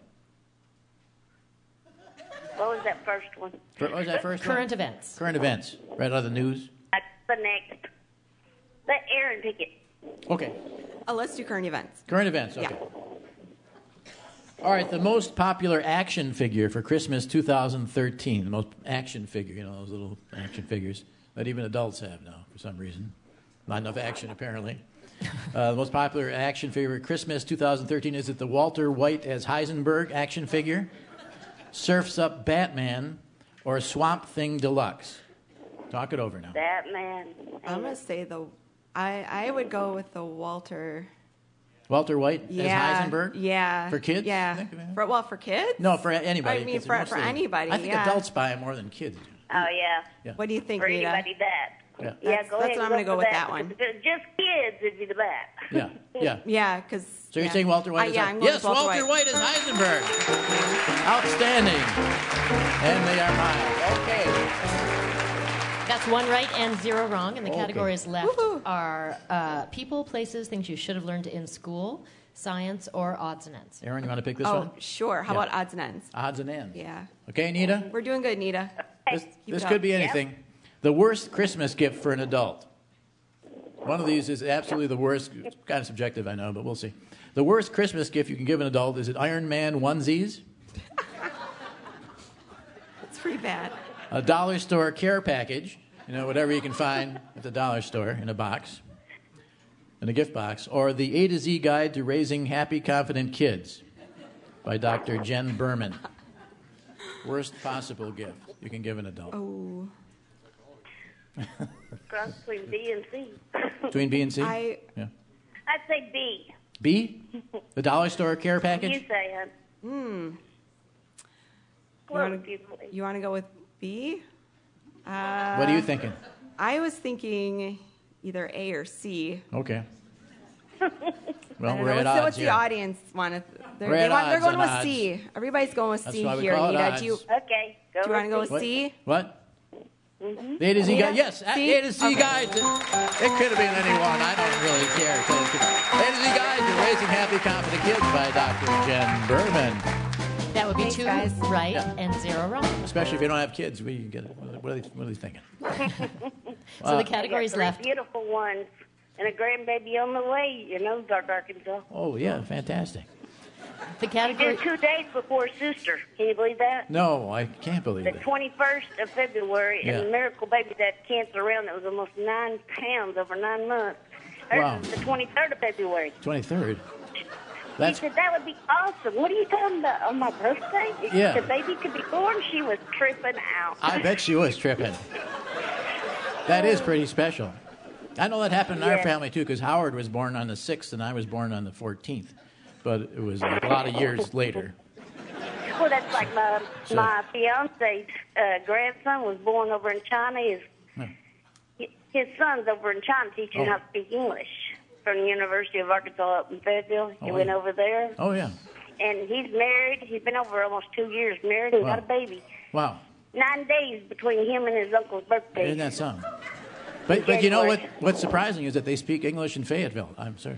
What was that first one? What was that first one? Current events. Current events. Right out of the news. That's the next. Let Aaron pick it. Okay. Oh, let's do current events. Current events, okay. All right, the most popular action figure for Christmas two thousand thirteen. The most action figure, you know, those little action figures that even adults have now for some reason. Not enough action, apparently. Uh, the most popular action figure for Christmas two thousand thirteen, is it the Walter White as Heisenberg action figure, Surf's Up Batman, or Swamp Thing Deluxe? Talk it over now. Batman. I'm gonna say the. I I would go with the Walter. Walter White Yeah. as Heisenberg? Yeah. For kids? Yeah. For well, for kids. No, for anybody. I mean, 'cause for, for mostly- anybody. I think yeah. adults buy it more than kids do. Oh, yeah. Yeah. What do you think, For Rita? anybody that. Yeah. Yeah, That's- go that's ahead. what I'm and gonna go for with that one. because if it's just kids, it'd be the bat. Yeah, yeah. Yeah, because. So you're saying Walter White uh, is yeah, Hei- I'm going Yes, with Walter, Walter White is Heisenberg. Outstanding. And they are mine. Okay. That's one right and zero wrong, and the Okay. categories left are uh, people, places, things you should have learned in school, science, or odds and ends. Aaron, you want to pick this Oh, one? sure. How Yeah. about odds and ends? Odds and ends. Yeah. Okay, Nita? We're doing good, Nita. This, Keep this it could up. be Yeah. anything. The worst Christmas gift for an adult. One of these is absolutely the worst. It's kind of subjective, I know, but we'll see. The worst Christmas gift you can give an adult, is it Iron Man onesies, It's pretty bad. a dollar store care package, you know, whatever you can find at the dollar store in a box, in a gift box, or the A to Z Guide to Raising Happy, Confident Kids by Doctor Jen Berman. Worst possible gift you can give an adult. Oh. Cross between B and C. Between B and C? I- Yeah. I'd say B. B? The dollar store care What do package? you say, hon? Hmm. You Well, want if you to you want to go with B? Uh, What are you thinking? I was thinking either A or C. Okay. I Well, don't we're know. at What's, the, odds what's the here. audience want to? They're, We're they at want, they're odds going on with odds. C. Everybody's going with That's C why we here, call it Nita. odds. Do you, Okay, go do you want to go with with C. C? What? Mm-hmm. A to Z Nita? guy. Yes, A C? A to Z Okay. guys. It could have been anyone. I don't really care. A to Z guys are Raising Happy, Confident Kids by Doctor Jen Berman. That would be Thanks, two guys. right Yeah. and zero wrong. Especially if you don't have kids, we can get it. What are they, what are they thinking? So Uh, the categories I got three left. beautiful ones and a grandbaby on the way. You know, Dark Arkansas. Oh yeah, fantastic. The She category. did two days before her sister. Can you believe that? No, I can't believe The it. twenty-first of February, Yeah. and the miracle baby that cancer around that was almost nine pounds over nine months. Hers Wow. is the twenty-third of February. twenty-third. She That's said that would be awesome. What are you talking about? On my birthday? If Yeah. the baby could be born, she was tripping out. I bet she was tripping. That is pretty special. I know that happened in our Yeah. family too, because Howard was born on the sixth and I was born on the fourteenth, but it was a lot of years later. Well, that's like my So- my fiance's uh, grandson was born over in China. His his son's over in China teaching Oh. how to speak English from the University of Arkansas up in Fayetteville. He Oh, went yeah. over there, Oh yeah, and he's married. He's been over almost two years married and Wow. got a baby. wow, Nine days between him and his uncle's birthday. isn't that something? But but you know what? What's surprising is that they speak English in Fayetteville. I'm sorry.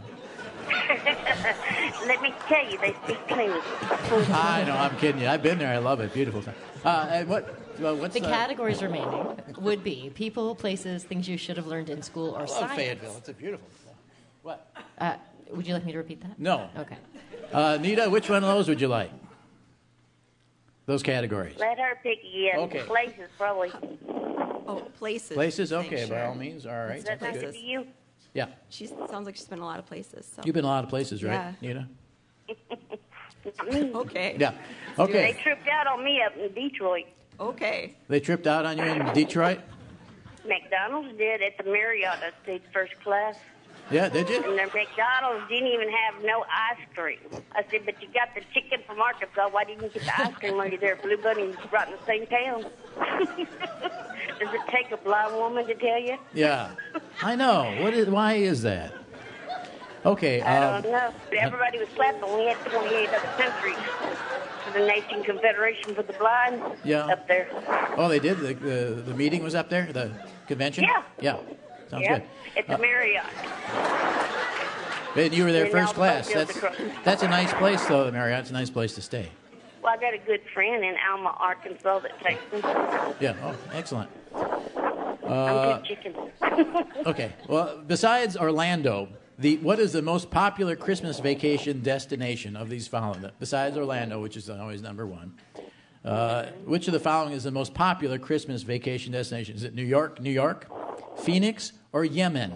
Let me tell you, they speak clean. I know, I'm kidding you. I've been there. I love it. Beautiful. Uh, and what? Well, what's The uh, categories remaining would be people, places, things you should have learned in school, or I love science. Fayetteville. It's a beautiful. What? Uh, would you like me to repeat that? No. Okay. Uh, Nita, which one of those would you like? Those categories. Let her pick again. Okay. Places, probably. Oh, places. Places, Thanks, okay, by Sharon. all means. All right. Is that That's nice good. to you? Yeah. She sounds like she's been a lot of places. So. You've been a lot of places, right, Yeah. Nita? Not me. Okay. Yeah. They Okay. tripped out on me up in Detroit. Okay. They tripped out on you in Detroit? McDonald's did at the Marriott. I stayed first class. Yeah, did you? And their McDonald's didn't even have no ice cream. I said, but you got the chicken from Arkansas. Why didn't you get the ice cream when you're there? Blue Bunny's right in the same town. Does it take a blind woman to tell you? Yeah. I know. What is? Why is that? Okay. I Um, don't know. Everybody was clapping. We had twenty-eight other countries for the Nation Confederation for the Blind Yeah. up there. oh, they did. The, the the meeting was up there. The convention. Yeah. Yeah. Sounds yeah, good. at the Uh, Marriott. And you were there And first now class. both That's buildings across. that's a nice place, though. The Marriott's a nice place to stay. Well, I got a good friend in Alma, Arkansas that takes me. Yeah. Oh, excellent. I'm Uh, good chicken. okay. Well, besides Orlando, the what is the most popular Christmas vacation destination of these following? Besides Orlando, which is always number one, uh, which of the following is the most popular Christmas vacation destination? Is it New York, New York, Phoenix, or Yemen?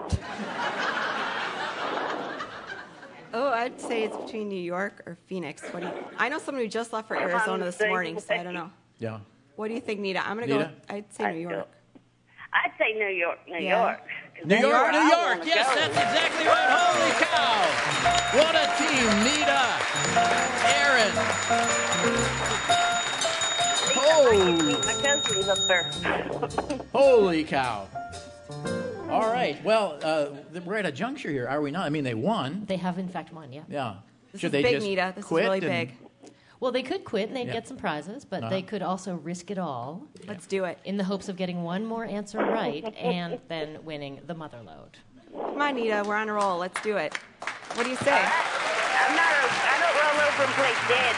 Oh, I'd say it's between New York or Phoenix. What do you? I know someone who just left for Arizona this morning, so I don't know. Yeah. What do you think, Nita? I'm gonna go. Nita? With, I'd say New York. I'd say New York, New Yeah. York. New That's York, where New I York. wanna Yes, go. that's exactly right. Holy cow! What a team, Nita, Aaron. Oh, My cousin's up there. holy cow! All right. Well, uh, we're at a juncture here, are we not? I mean, they won. They have, in fact, won, yeah. Yeah. This Should is they big, just Nita. This is quit really and- big. Well, they could quit and they'd Yeah. get some prizes, but Uh-huh. they could also risk it all. Let's do it. In the hopes of getting one more answer right and then winning the mother load. Come on, Nita. We're on a roll. Let's do it. What do you say? I'm not. A, I don't roll over and play dead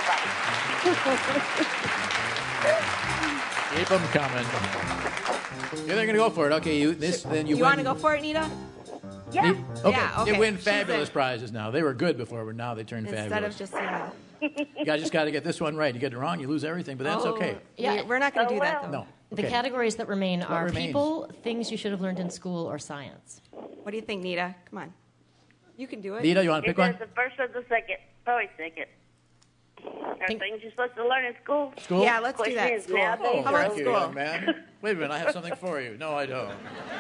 for nobody. Keep them coming. Yeah, they're gonna go for it. Okay, you this then you. You win. want to go for it, Nita? Yeah. You- okay. Yeah, okay. You win She's fabulous in. prizes now. They were good before, but now they turn Instead fabulous. of just yeah. You guys just got to get this one right. You get it wrong, you lose everything, but that's Oh, okay. Yeah, we're not going to do that though. No. The Okay. categories that remain What are remains? people, things you should have learned in school, or science. What do you think, Nita? Come on. You can do it. Nita, you want to It pick one? says the first or the second. Probably second. Are things you're supposed to learn in school? School? Yeah, let's do Question that. is, School. nowadays, How Oh, about thank you, school? young man. Wait a minute, I have something for you. No, I don't.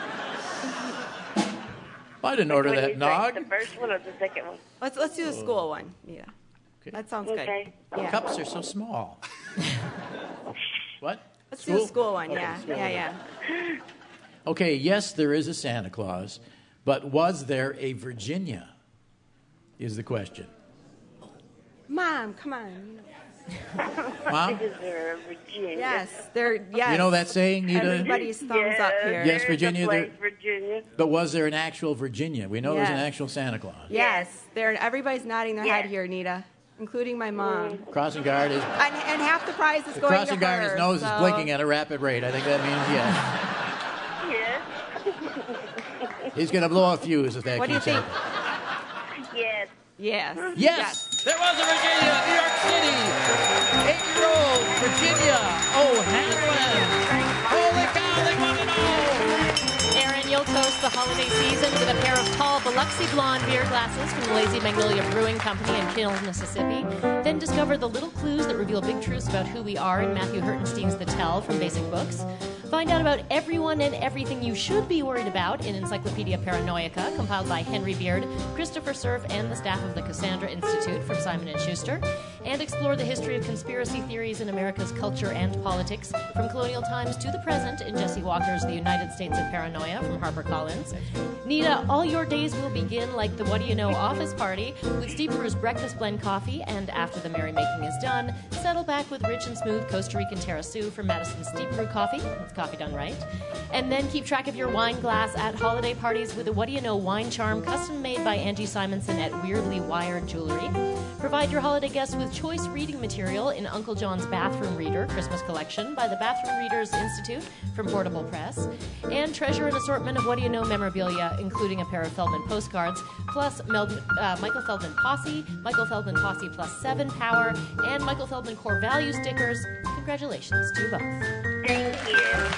I didn't order Which one that you think, nog. The first one or the second one? Let's let's do the school one. Yeah. That sounds Okay. good. Yeah. Cups are so small. What? Let's do the school one. Okay, Yeah. school. Yeah. Yeah. Okay, yes, there is a Santa Claus, but was there a Virginia? Is the question. Mom, come on. Mom? Is there a Virginia? Yes, there. Yes. You know that saying, Nita? Everybody's thumbs up here. Yes, Virginia. There There, is a place, Virginia. but was there an actual Virginia? We know there's an Yes. actual Santa Claus. Yes, there. Everybody's nodding their head Yes. here, Nita, including my mom. Crossing guard is And, and half the prize is the going crossing to guard. her. His nose so. is blinking at a rapid rate. I think that means yes. Yes. He's going to blow a fuse if that What do you keeps think? happening. Yes. Yes. Yes, there was a Virginia, New York City. Eight-year-old Virginia O'Hanlon. Holy cow, they want to know. Aaron, you'll toast the holiday season with a pair of tall Biloxi blonde beer glasses from the Lazy Magnolia Brewing Company in Kinnell, Mississippi. Then discover the little clues that reveal big truths about who we are in Matthew Hertenstein's The Tell from Basic Books. Find out about everyone and everything you should be worried about in Encyclopedia Paranoica, compiled by Henry Beard, Christopher Cerf, and the staff of the Cassandra Institute from Simon and Schuster. And explore the history of conspiracy theories in America's culture and politics, from colonial times to the present in Jesse Walker's The United States of Paranoia from HarperCollins. Nita, all your days will begin like the What Do You Know office party with Steve Brew's Breakfast Blend Coffee, and after the merrymaking is done, settle back with rich and smooth Costa Rican Terrasu from Madison's Deep Brew Coffee. That's coffee done right. And then keep track of your wine glass at holiday parties with a What Do You Know wine charm custom made by Angie Simonson at Weirdly Wired Jewelry. Provide your holiday guests with choice reading material in Uncle John's Bathroom Reader Christmas Collection by the Bathroom Readers Institute from Portable Press. And treasure an assortment of What Do You Know memorabilia, including a pair of Feldman postcards, plus Mel- uh, Michael Feldman Posse, Michael Feldman Posse Plus seven Power, and Michael Feldman Core Value stickers. Congratulations to you both. Thank you.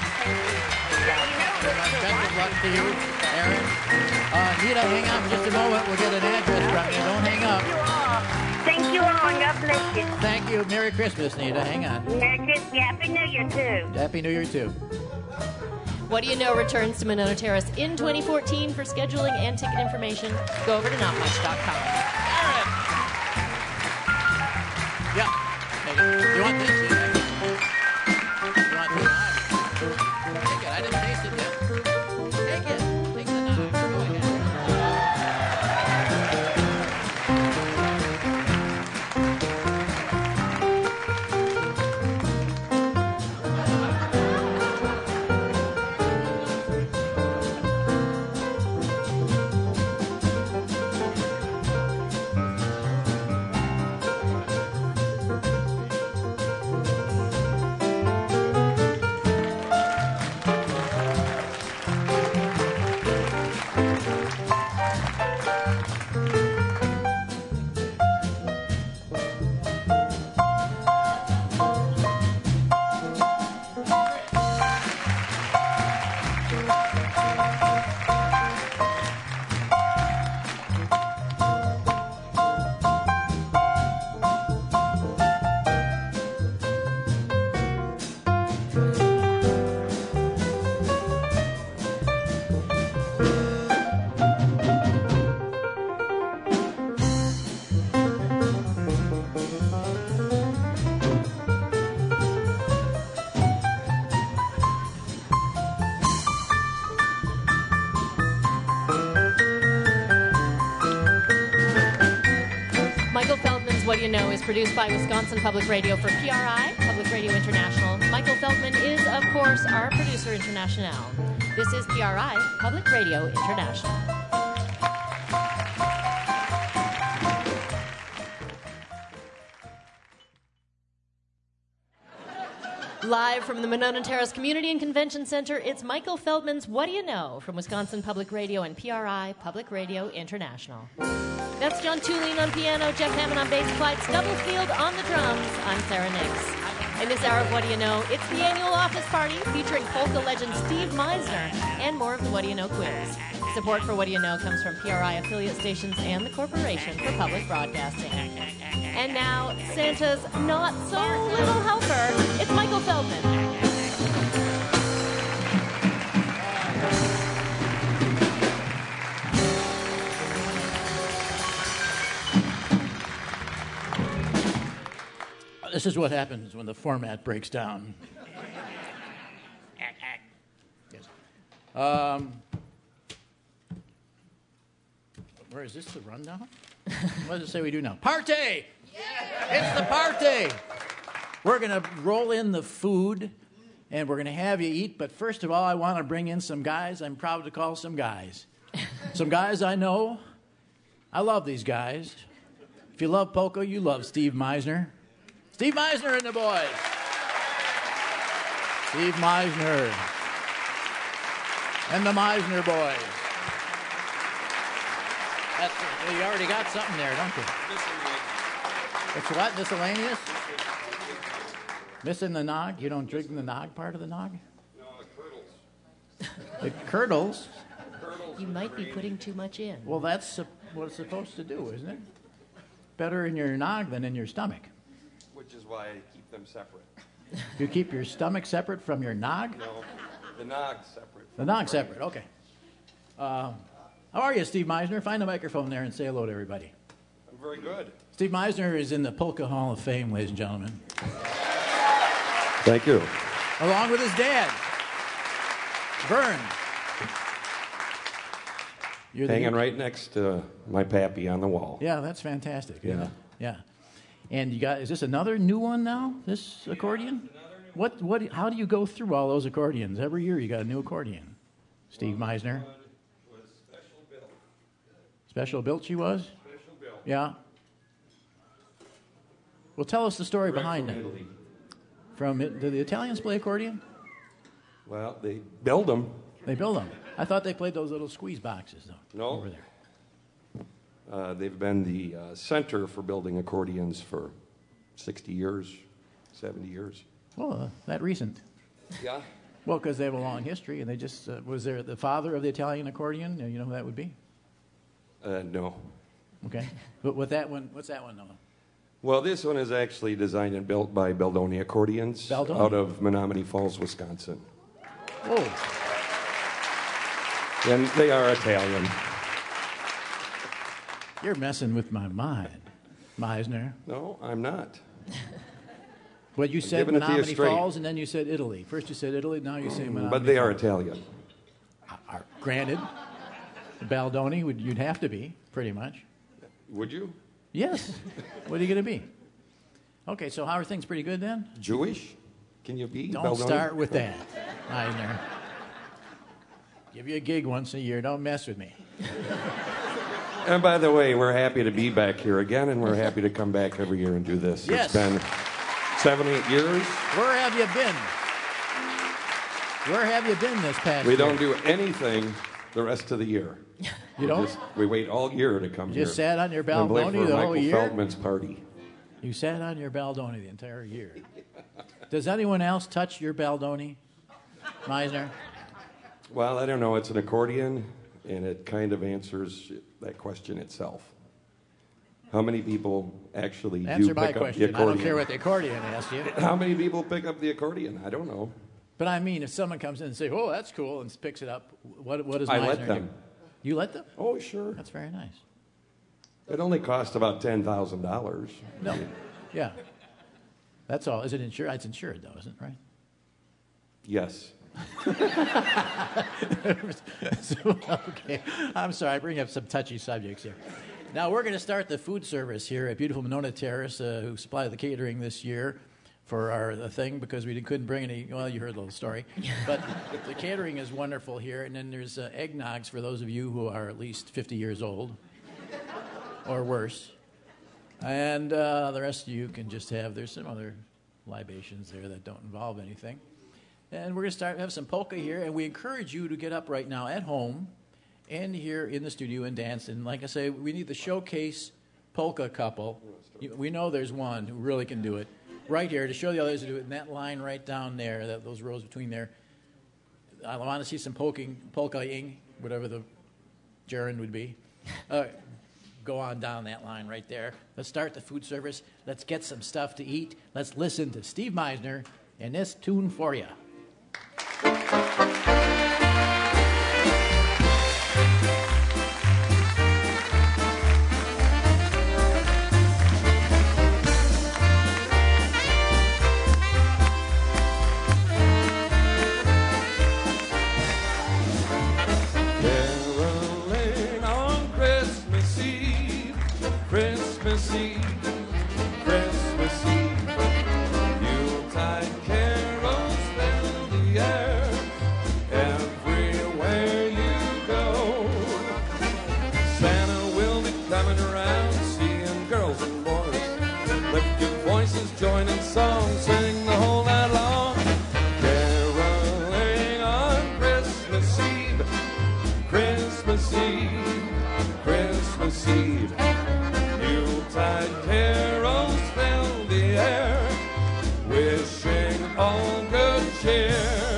Best of luck to you, Aaron. Uh, Nita, hang on for just a moment. We'll get an address from you. Don't hang up. Thank you all, and God bless you. Thank you. Merry Christmas, Nita. Hang on. Merry Christmas. Happy New Year, too. Happy New Year, too. What Do You Know returns to Monona Terrace in twenty fourteen. For scheduling and ticket information, go over to not much dot com. Aaron! Yeah. Hey, you want this? You want this? Take it. I didn't taste it yet. Take it. Take the knife. Go ahead. What Do You Know is produced by Wisconsin Public Radio for P R I, Public Radio International. Michael Feldman is, of course, our producer international. This is P R I, Public Radio International. Live from the Monona Terrace Community and Convention Center, it's Michael Feldman's What Do You Know from Wisconsin Public Radio and P R I, Public Radio International. That's John Tulane on piano, Jeff Hammond on bass, Clyde Stubblefield on the drums. I'm Sarah Nix. In this hour of What Do You Know, it's the annual office party featuring polka legend Steve Meisner and more of the What Do You Know quiz. Support for What Do You Know comes from P R I affiliate stations and the Corporation for Public Broadcasting. And now, Santa's not-so-little helper, it's Michael Feldman. This is what happens when the format breaks down. Yes. Um, where is this, the rundown? What does it say we do now? Party! It's the party! We're going to roll in the food, and we're going to have you eat. But first of all, I want to bring in some guys I'm proud to call some guys. Some guys I know. I love these guys. If you love polka, you love Steve Meisner. Steve Meisner and the boys. Steve Meisner and the Meisner boys. That's, you already got something there, don't you? It's what? Miscellaneous? Missing the nog? You don't drink the nog part of the nog? No, it curdles. It curdles? You might be putting too much in. Well, that's what it's supposed to do, isn't it? Better in your nog than in your stomach. Which is why I keep them separate. You keep your stomach separate from your nog? No, the nog's separate. The nog's separate, okay. Um, how are you, Steve Meisner? Find a microphone there and say hello to everybody. I'm very good. Steve Meisner is in the Polka Hall of Fame, ladies and gentlemen. Thank you. Along with his dad, Vern. You're the Hanging new- right next to my pappy on the wall. Yeah, that's fantastic. isn't Yeah. it? Yeah. And you got, is this another new one now, this accordion? What, what, how do you go through all those accordions? Every year you got a new accordion. Steve Meisner. Special built she was? Special built. Yeah. Well, tell us the story Direct behind from it. Italy. From it, do the Italians play accordion? Well, they build them. They build them. I thought they played those little squeeze boxes, though. No. Over there. Uh, they've been the uh, center for building accordions for sixty years, seventy years. Well, uh, that recent. Yeah. Well, because they have a long history, and they just, uh, was there the father of the Italian accordion? You know who that would be? Uh, no. Okay. But what that one, what's that one, though? Well, this one is actually designed and built by Baldoni Accordions Baldoni? out of Menominee Falls, Wisconsin. Oh. And they are Italian. You're messing with my mind, Meisner. No, I'm not. Well, you I'm said giving it to you Menominee straight. Falls, and then you said Italy. First you said Italy, now you say Menominee But they are Falls. Italian. Are, granted, Baldoni, would, you'd have to be, pretty much. Would you? Yes. What are you going to be? Okay, so how are things pretty good then? Jewish? Can you be? Don't Baldoni? start with that, Meisner. Give you a gig once a year. Don't mess with me. And by the way, we're happy to be back here again, and we're happy to come back every year and do this. Yes. It's been seven, eight years. Where have you been? Where have you been this past We year? don't do anything the rest of the year. You We don't? just- we wait all year to come You here. just sat on your And play Baldoni for the Michael whole year? Feldman's party. You sat on your Baldoni the entire year. Does anyone else touch your Baldoni, Meisner? Well, I don't know. It's an accordion, and it kind of answers that question itself. How many people actually Answer do my pick up question. the I accordion? don't care what the accordion asks you. How many people pick up the accordion? I don't know. But I mean, if someone comes in and say, "Oh, that's cool," and picks it up, what what does I Meisner let them. do? You let them? Oh, sure. That's very nice. It only cost about ten thousand dollars. No, yeah, that's all. Is it insured? It's insured though, isn't it? Right? Yes. So, okay, I'm sorry. I bring up some touchy subjects here. Now we're going to start the food service here at beautiful Monona Terrace, uh, who supplied the catering this year for our the thing because we couldn't bring any. Well, you heard the little story, but the catering is wonderful here. And then there's uh, eggnogs for those of you who are at least fifty years old or worse, and uh, the rest of you can just have. There's some other libations there that don't involve anything. And we're going to start have some polka here, and we encourage you to get up right now at home and here in the studio and dance. And like I say, we need the showcase polka couple. You- We know there's one who really can do it. Right here to show the others to do it in that line right down there, that, those rows between there. I want to see some polking, polka-ing, whatever the gerund would be. Uh, go on down that line right there. Let's start the food service. Let's get some stuff to eat. Let's listen to Steve Meisner and this tune for you. Caroling on Christmas Eve, Christmas Eve, Christmas Eve. Yuletide carols fill the air everywhere you go. Santa will be coming around, seeing girls and boys. Lift your voices, join in song, sing the whole night long. Caroling on Christmas Eve, Christmas Eve, Christmas Eve. Yuletide carols fill the air, wishing all good cheer.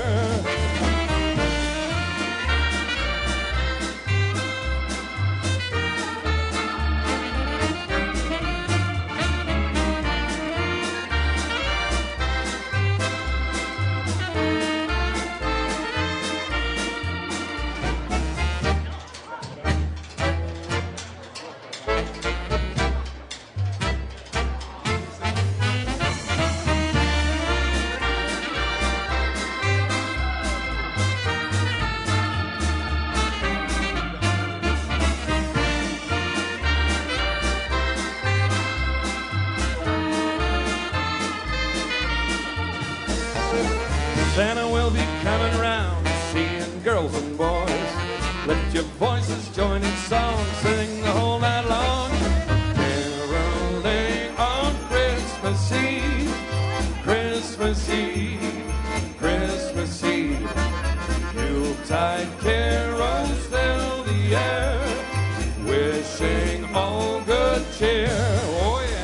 Santa will be coming round, seeing girls and boys. Lift your voices, join in song, sing the whole night long. Caroling on Christmas Eve, Christmas Eve, Christmas Eve. Yuletide carols fill the air, wishing all good cheer. Oh yeah.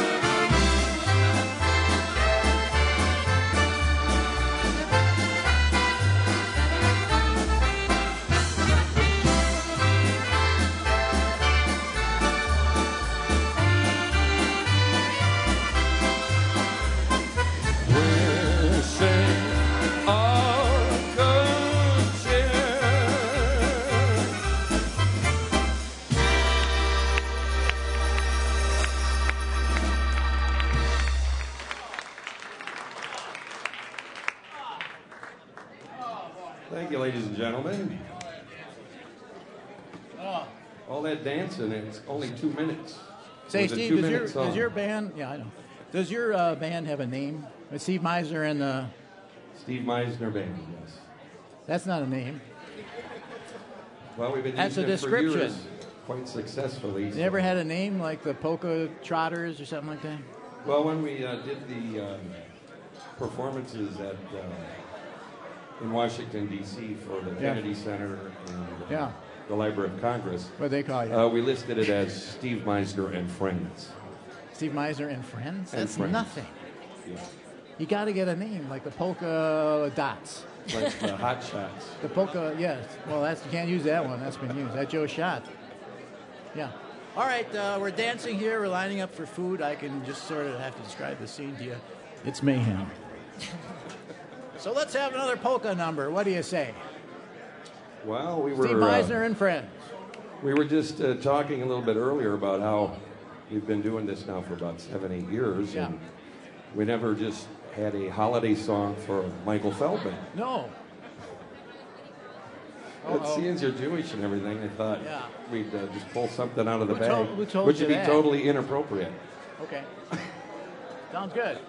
Thank you, ladies and gentlemen. All that dancing, it's only two minutes. Say, It was a Steve, does two-minute your, song. does your band, yeah, I know. Does your uh, band have a name? Is Steve Meisner and the... Steve Meisner Band, yes. That's not a name. Well, we've been That's using a it for years description. quite successfully. You ever had a name like the Polka Trotters or something like that? Well, when we uh, did the um, performances at uh, in Washington, D C for the Yeah. Kennedy Center and uh, Yeah. the Library of Congress, What'd they call you? uh, we listed it as Steve Meisner and Friends. Steve Meisner and Friends? And That's Friends. nothing. Yeah. You got to get a name like the Polka Dots. Like the Hot Shots. The Polka, yes. Well, that's you can't use that one. That's been used. That Joe Shot. Yeah. All right, uh, we're dancing here. We're lining up for food. I can just sort of have to describe the scene to you. It's mayhem. So let's have another polka number. What do you say? Well, we were Steve uh, Meisner and Friends. we were just uh, talking a little bit earlier about how we've been doing this now for about seven, eight years, Yeah. and we never just had a holiday song for Michael Feldman. No. But Uh-oh. seeing you're Jewish and everything, I thought Yeah. we'd uh, just pull something out of the Who bag, told- who told which you would be that? totally inappropriate. Okay. Sounds good.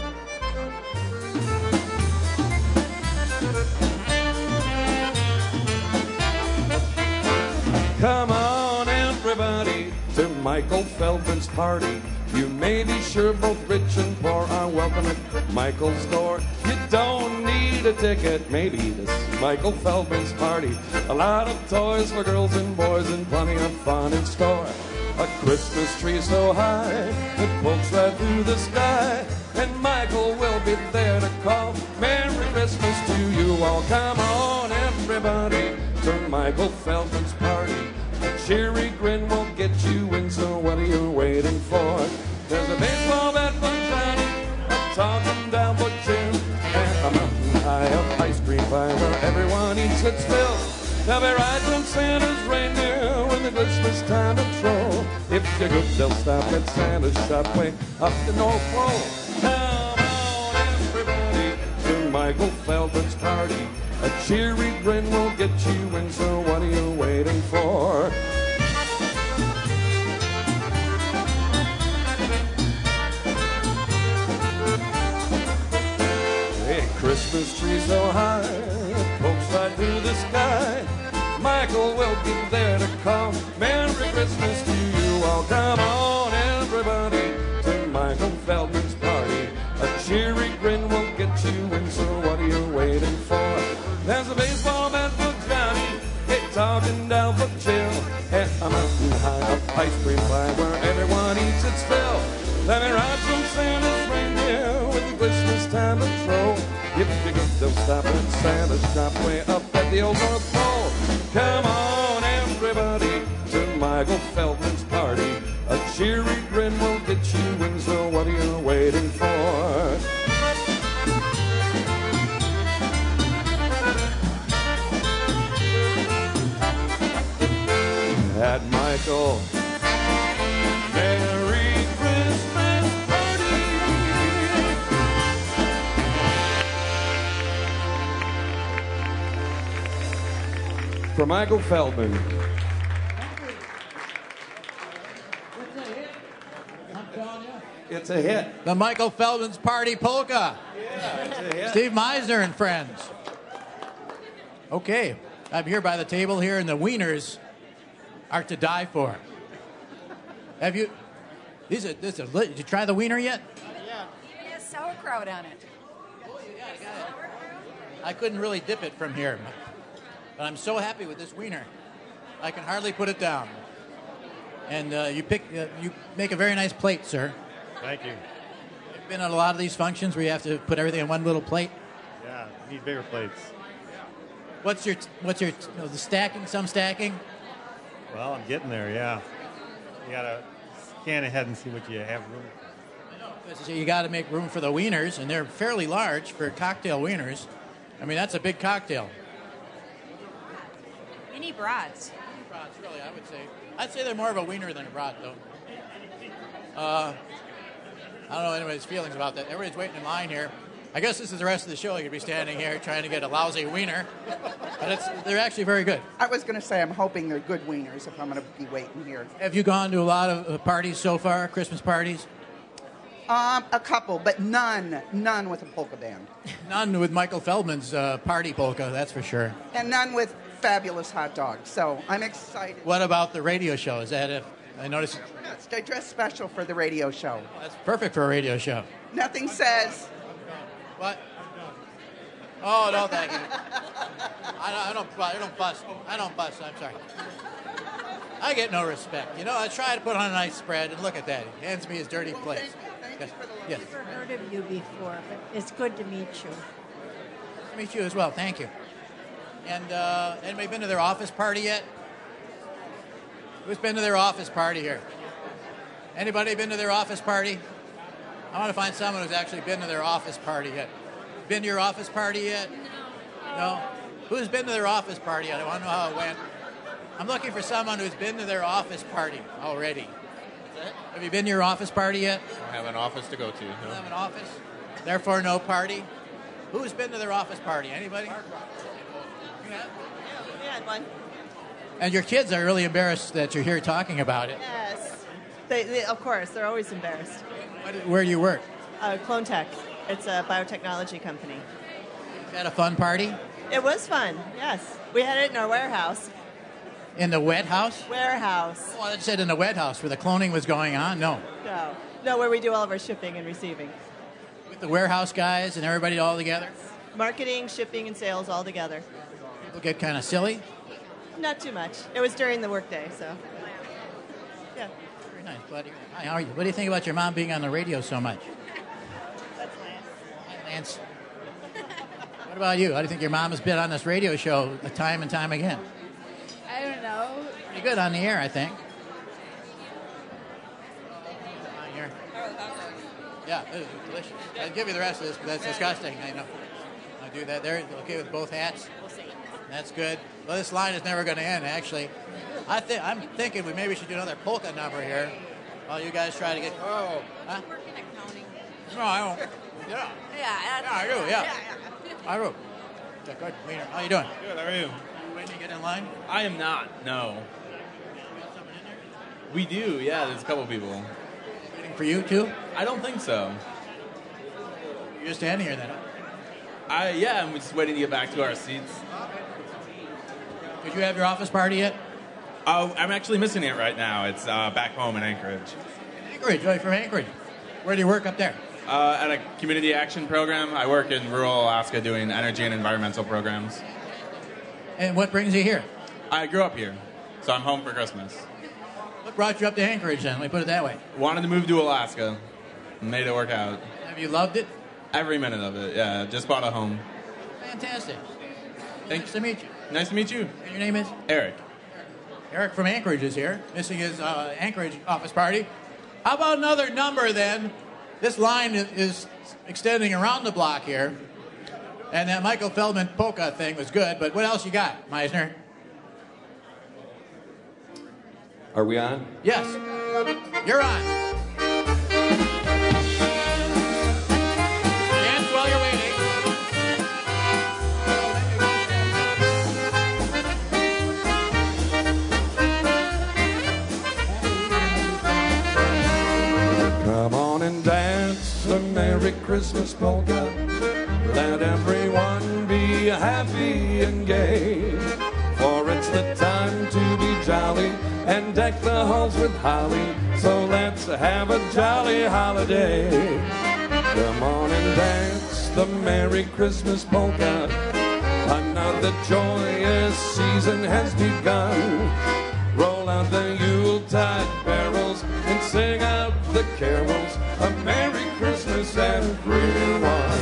Come on, everybody, to Michael Feldman's party. You may be sure both rich and poor are welcome at Michael's store. You don't need a ticket, maybe this is Michael Feldman's party. A lot of toys for girls and boys and plenty of fun in store. A Christmas tree so high, it pokes right through the sky. And Michael will be there to call Merry Christmas to you all. Come on, everybody, to Michael Feldman's party. A cheery grin will get you in, so what are you waiting for? There's a baseball bat for Johnny, a talking down for Jim, and a mountain high up ice cream pie where everyone eats its fill. They'll be riding on Santa's reindeer when the Christmas time patrol. If you're good, they'll stop at Santa's shop way up the North Pole. Come on, everybody, to Michael Feldman's party. A cheery grin will get you in, so what are you waiting for? Hey, Christmas tree so high, it pokes right through the sky. Michael will be there to call Merry Christmas to you all. Come on, everybody, to Michael Feldman's party. A cheery grin will get you in, so what are you waiting for? There's a baseball bat for Johnny, a talking down for Jill, and a mountain high up ice cream pie where everyone eats its fill. Let me ride from Santa's reindeer with the Christmas time patrol. If you good, they'll stop at Santa's shop way up at the old North Pole. Come on, everybody, to Michael Feldman's party. A cheery grin will get you in, so what are you waiting for? At Michael, Merry Christmas party. For Michael Feldman. It's a hit. The Michael Feldman's Party Polka. Yeah, it's a hit. Steve Meisner and friends. Okay, I'm here by the table here, and the wieners are to die for. Have you? These are. This is. Did you try the wiener yet? Yeah. It has sauerkraut on it. I couldn't really dip it from here, but I'm so happy with this wiener. I can hardly put it down. And uh, you pick. Uh, you make a very nice plate, sir. Thank you. You've been at a lot of these functions where you have to put everything in one little plate. Yeah, need bigger plates. What's your? What's your? You know, the stacking? Some stacking. Well, I'm getting there, yeah. You gotta scan ahead and see what you have room. So you got to make room for the wieners, and they're fairly large for cocktail wieners. I mean, that's a big cocktail. Mini brats. Brats, really, I would say. I'd say they're more of a wiener than a brat, though. Uh, I don't know anybody's feelings about that. Everybody's waiting in line here. I guess this is the rest of the show. You could be standing here trying to get a lousy wiener, but it's, they're actually very good. I was going to say I'm hoping they're good wieners if I'm going to be waiting here. Have you gone to a lot of uh, parties so far, Christmas parties? Um, a couple, but none, none with a polka band. None with Michael Feldman's uh, party polka, that's for sure. And none with fabulous hot dogs. So I'm excited. What about the radio show? Is that if I noticed? Yes, I dressed special for the radio show. That's perfect for a radio show. Nothing says. What? Oh no, thank you. I don't, I don't, I don't bust. I don't bust. I'm sorry. I get no respect. You know, I try to put on a nice spread, and look at that. He hands me his dirty plates. Yes. Yes. I've never heard of you before, but it's good to meet you. Nice to meet you as well. Thank you. And uh, anybody been to their office party yet? Who's been to their office party here? Anybody been to their office party? I want to find someone who's actually been to their office party yet. Been to your office party yet? No. No? Who's been to their office party yet? I want to know how it went. I'm looking for someone who's been to their office party already. Have you been to your office party yet? I have an office to go to. You No. have an office? Therefore, no party? Who's been to their office party? Anybody? We had one. And your kids are really embarrassed that you're here talking about it. Yes. They, they, of course, they're always embarrassed. Where do you work? Uh, Clone Tech. It's a biotechnology company. Had a fun party? It was fun, yes. We had it in our warehouse. In the wet house? Warehouse. Oh, I said in the wet house where the cloning was going on. No. No. No, where we do all of our shipping and receiving. With the warehouse guys and everybody all together? Marketing, shipping, and sales all together. People get kind of silly? Not too much. It was during the workday, so. Yeah. Very nice. Glad to hear that. Hi, how are you? What do you think about your mom being on the radio so much? That's Lance. Hi, Lance. What about you? How do you think your mom has been on this radio show time and time again? I don't know. Pretty good on the air, I think. here. Yeah, it is delicious. I'd give you the rest of this, but that's disgusting. I know. I do that there. Okay with both hats? We'll see. That's good. Well, this line is never going to end, actually. I think I'm thinking we maybe should do another polka number here while you guys try to get. Oh, huh? You work in accounting. No, I don't. Yeah. Yeah, Yeah, I do. Yeah. I do. Yeah, good. Wiener, how you doing? Good. How are you? You waiting to get in line? I am not. No. We do. Yeah. There's a couple people. Waiting for you too? I don't think so. You're just standing here then. I yeah. I'm just waiting to get back to our seats. Did you have your office party yet? Oh, I'm actually missing it right now. It's uh, back home in Anchorage. Anchorage, right from Anchorage. Where do you work up there? Uh, at a community action program. I work in rural Alaska doing energy and environmental programs. And what brings you here? I grew up here, so I'm home for Christmas. What brought you up to Anchorage then? Let me put it that way. Wanted to move to Alaska. Made it work out. Have you loved it? Every minute of it, yeah. Just bought a home. Fantastic. Thanks. Nice to meet you. Nice to meet you. And your name is? Eric. Eric from Anchorage is here, missing his uh, Anchorage office party. How about another number then? This line is, is extending around the block here. And that Michael Feldman polka thing was good, but what else you got, Meisner? Are we on? Yes. You're on. Dance while you're waiting. Come on and dance the Merry Christmas polka. Let everyone be happy and gay. For it's the time to be jolly and deck the halls with holly. So let's have a jolly holiday. Come on and dance the Merry Christmas polka. Another joyous season has begun. Roll out the Yuletide barrels and sing out the carols. A Merry Christmas, everyone.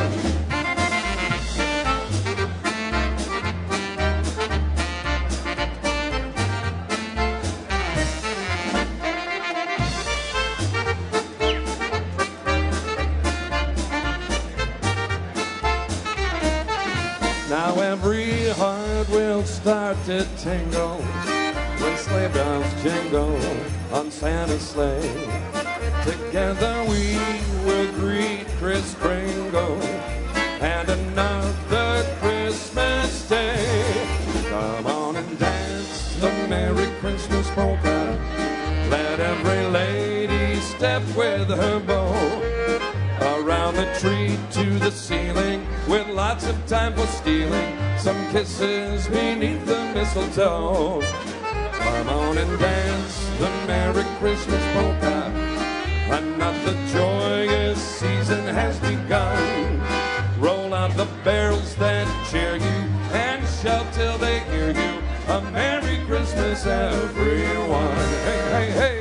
Now every heart will start to tingle when sleigh bells jingle on Santa's sleigh. Together we will greet Kris Kringle and another Christmas day. Come on and dance the Merry Christmas polka. Let every lady step with her bow around the tree to the ceiling, with lots of time for stealing some kisses beneath the mistletoe. Come on and dance the Merry Christmas polka. Another joyous season has begun. Roll out the barrels that cheer you and shout till they hear you. A Merry Christmas, everyone. Hey, hey, hey.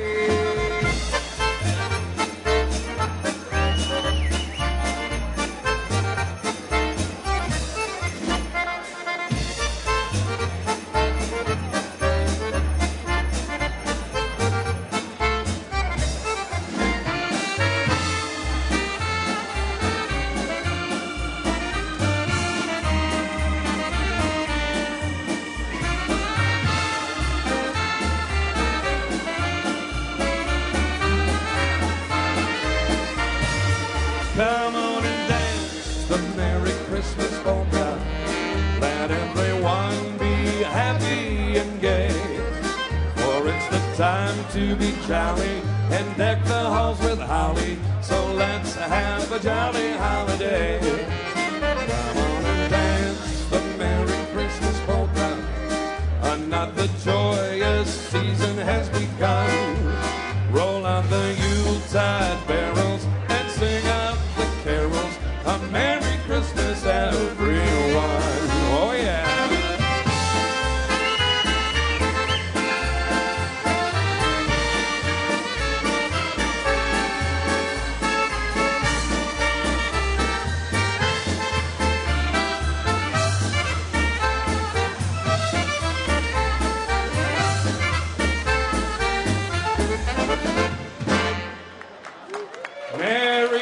Come on and dance the Merry Christmas polka. Let everyone be happy and gay. For it's the time to be jolly and deck the halls with holly. So let's have a jolly holiday. Come on and dance the Merry Christmas polka. Another joyous season has begun. Roll out the Yuletide barrels and sing out the carols. A Merry Christmas, everyone. Oh, yeah.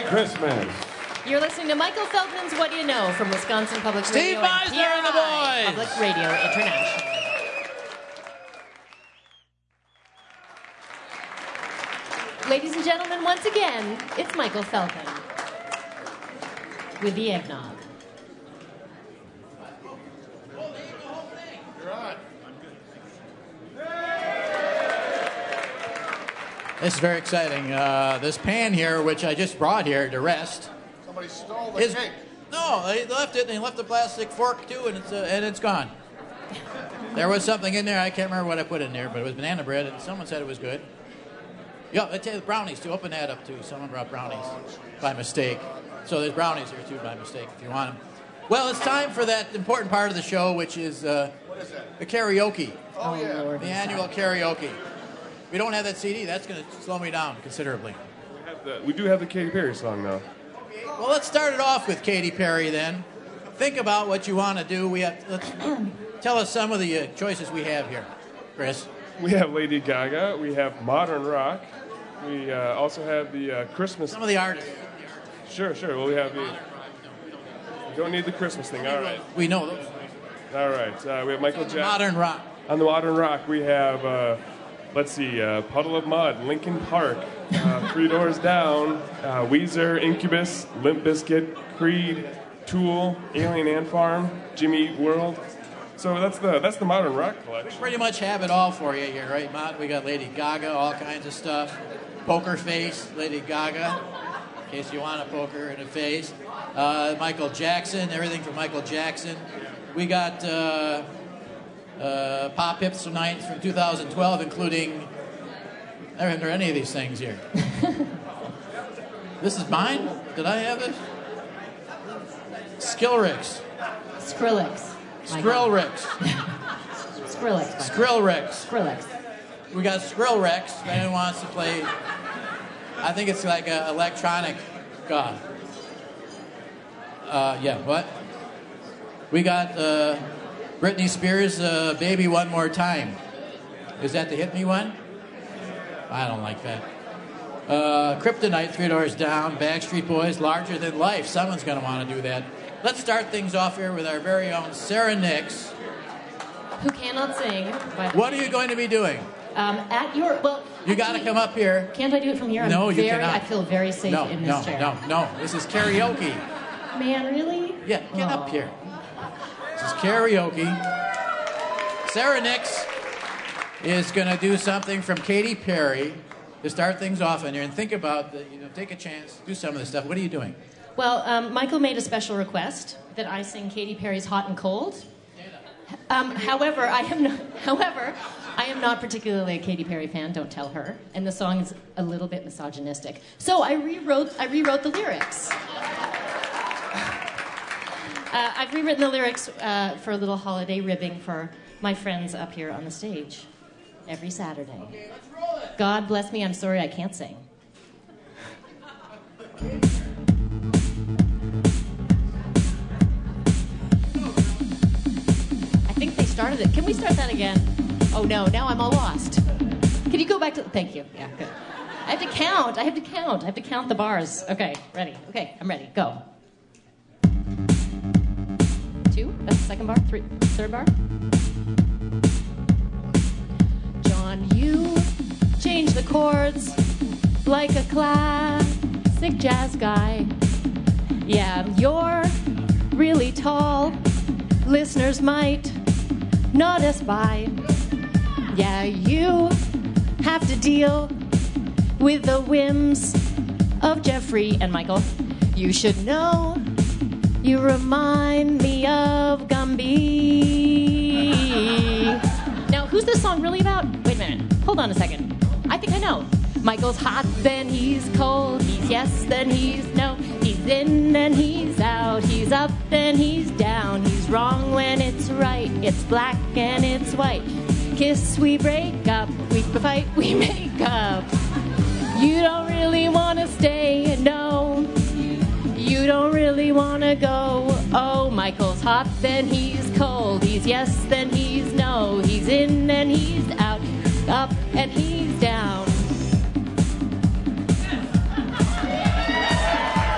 Christmas. You're listening to Michael Feldman's What Do You Know from Wisconsin Public Steve Radio Meisner and the P R I, boys. Public Radio International. Ladies and gentlemen, once again, it's Michael Feldman with the eggnog. This is very exciting. Uh, this pan here, which I just brought here to rest. Somebody stole the is, cake. No, they left it, and they left the plastic fork too, and it's uh, and it's gone. There was something in there. I can't remember what I put in there, but it was banana bread, and someone said it was good. Yeah, let's say the brownies too. Open that up too. Someone brought brownies by mistake. So there's brownies here too by mistake if you want them. Well, it's time for that important part of the show, which is, uh, What is that? the karaoke. Oh, yeah. The annual karaoke. We don't have that C D. That's going to slow me down considerably. We, have the, we do have the Katy Perry song, though. Well, let's start it off with Katy Perry then. Think about what you want to do. We have. Let's tell us some of the uh, choices we have here, Chris. We have Lady Gaga. We have modern rock. We uh, also have the uh, Christmas. Some of the artists. Sure, sure. Well, we have the. We don't need the Christmas thing. All right. We know those. All right. Uh, we have Michael Jackson. Modern rock. On the modern rock, we have. Uh, Let's see, uh, Puddle of Mud, Linkin Park, uh, Three Doors Down, uh, Weezer, Incubus, Limp Bizkit, Creed, Tool, Alien Ant Farm, Jimmy Eat World. So that's the that's the modern rock collection. Pretty much have it all for you here, right, Mott? We got Lady Gaga, all kinds of stuff. Poker face, Lady Gaga, in case you want a poker in a face. Uh, Michael Jackson, everything from Michael Jackson. We got uh, uh, pop hits tonight from two thousand twelve, including. I don't remember any of these things here. This is mine? Did I have this? Skillrix. Skrillex. Skrillrix. Skrillex. Skrillrix. Skrillex. We got Skrillrex. If anyone wants to play, I think it's like an electronic. Uh, uh, yeah, what? We got uh, Britney Spears, uh, Baby One More Time. Is that the Hit Me one? I don't like that. Uh, Kryptonite, Three Doors Down, Backstreet Boys, Larger Than Life. Someone's going to want to do that. Let's start things off here with our very own Sarah Nix. Who cannot sing. But What are you going to be doing? Um, at your, well... You got to come up here. Can't I do it from here? I'm No, you very, cannot. I feel very safe No, in this no, chair. no, no. This is karaoke. Man, really? Yeah, get up here. This is karaoke. Sarah Nix is going to do something from Katy Perry to start things off in here. And think about, the, you know, take a chance, do some of this stuff. What are you doing? Well, um, Michael made a special request that I sing Katy Perry's "Hot and Cold." Um, however, I am not. However, I am not particularly a Katy Perry fan. Don't tell her. And the song is a little bit misogynistic. So I rewrote. I rewrote the lyrics. Uh, I've rewritten the lyrics uh, for a little holiday ribbing for my friends up here on the stage every Saturday. God bless me. I'm sorry I can't sing. I think they started it. Can we start that again? Oh no, now I'm all lost. Can you go back to... Thank you. Yeah, good. I have to count. I have to count. I have to count the bars. Okay, ready. Okay, I'm ready. Go. Two. That's the second bar. Three. Third bar. John, you change the chords like a classic jazz guy. Yeah, you're really tall. Listeners might notice by. Yeah, you have to deal with the whims of Jeffrey and Michael. You should know you remind me of Gumby. Now, who's this song really about? Wait a minute. Hold on a second. I think I know. Michael's hot, then he's cold. He's yes, then he's no. He's in, then he's out. He's up, then he's down. He's wrong when it's right. It's black and it's white. Kiss, we break up. We fight, we make up. You don't really want to stay, no. You don't really want to go. Oh, Michael's hot, then he's cold. He's yes, then he's no. He's in, then he's out. Up, and he's down.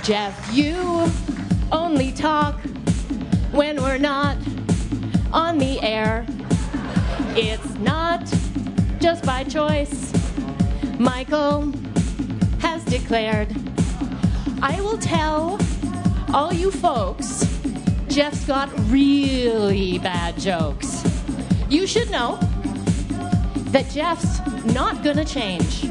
Jeff, you only talk when we're not on the air. It's not just by choice. Michael has declared, I will tell all you folks, Jeff's got really bad jokes. You should know that Jeff's not gonna change.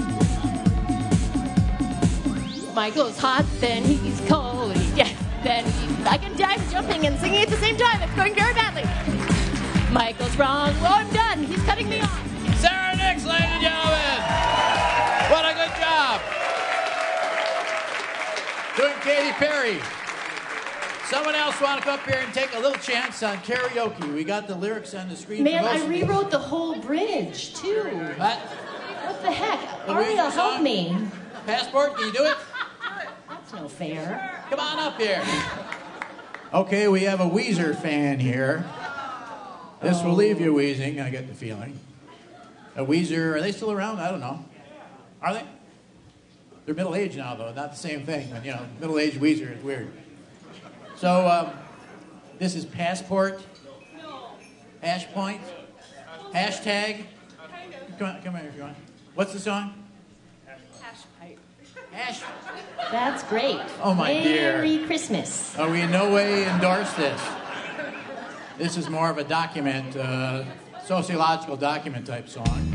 Michael's hot, then he's cold. Yes, then he's back and dive jumping and singing at the same time. It's going very badly. Michael's wrong. Oh, I'm done. He's cutting me off. Sarah Nix, ladies and gentlemen. What a good job. Doing Katy Perry. Someone else want to come up here and take a little chance on karaoke? We got the lyrics on the screen. Man, I rewrote the whole bridge, too. What? What the heck? The Aria, Weezer help song? me. Passport, can you do it? That's no fair. Come on up here. Okay, we have a Weezer fan here. This will leave you wheezing, I get the feeling. A Weezer, are they still around? I don't know. Are they? They're middle-aged now, though. Not the same thing. But, you know, middle-aged Weezer is weird. So, um, this is Passport. Hash Point. Hashtag. Come on, come here if you want. What's the song? Hash pipe. Hash. That's great. Oh, my dear. Merry Christmas. Oh, we in no way endorse this. This is more of a document, uh, sociological document type song.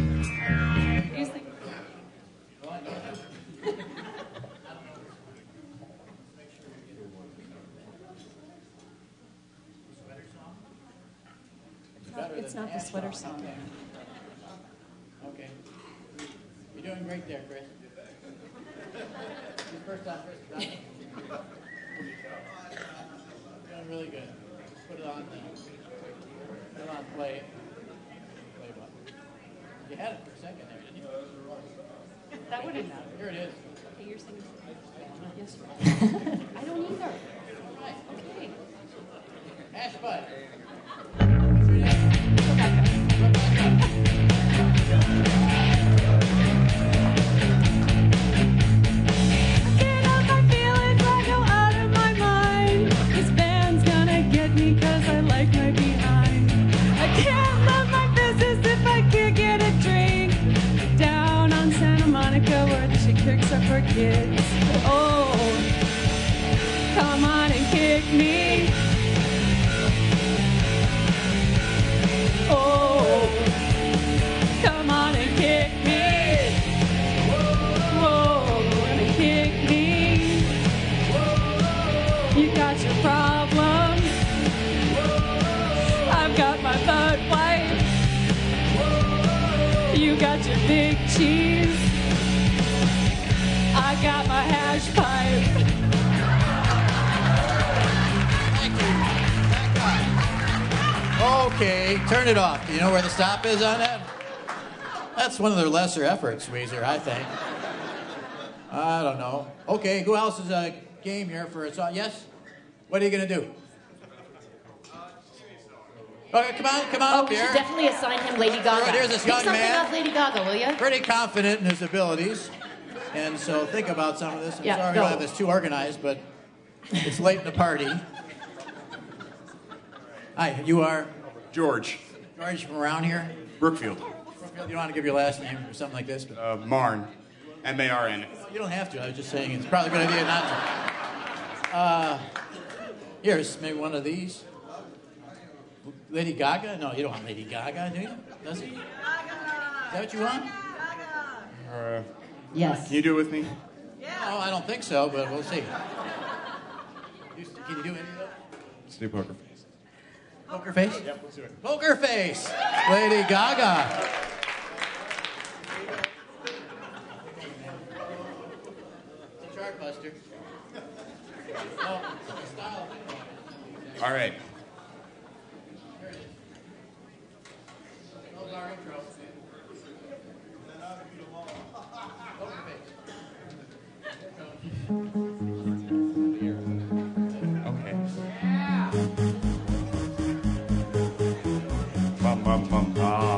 It's not the sweater song. Okay. You're doing great there, Chris. First off, Chris. Doing really good. Put it on the, put it on play. Play button. You had it for a second there, didn't you? That would have mattered. Here it is. Okay, you're singing. Yes. I don't either. Right. Okay. Hash Bud. For kids. Oh, come on and kick me. Oh, come on and kick me. Whoa, and kick me. You got your problems. I've got my butt wipe. You got your big cheese. I got my hash pipe. Okay, turn it off. Do you know where the stop is on that? That's one of their lesser efforts, Weezer, I think. I don't know. Okay, who else is a game here for a song? Yes? What are you going to do? Okay, come on, come on Oh, up we here. should definitely assign him Lady Gaga. All right, here's this Pick young something man. off Lady Gaga, will you? Pretty confident in his abilities. And so think about some of this. I'm Yeah, sorry we go. don't have this too organized, but it's late in the party. Hi, you are? George. George from around here? Brookfield. Brookfield, you don't want to give your last name or something like this? But Uh, Marn. M A R N. you don't have to. I was just saying it's probably a good idea not to. Uh, here's maybe one of these. Lady Gaga? No, you don't want Lady Gaga, do you? Does he? Is that what you want? Uh, Yes. Can you do it with me? No, I don't think so, but we'll see. You- Can you do any of that? Let's do poker face. Poker face? Yep, let's do it. Poker face. Lady Gaga. It's a chart buster. No, it's a style thing. All right. Here it is. Those are intros. Poker face. Okay. Bum bum bum ba.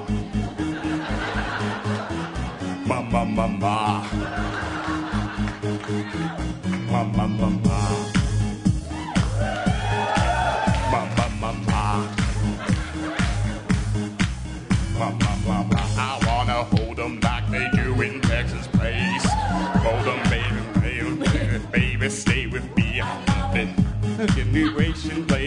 Bum bum bum ba. Bum bum bum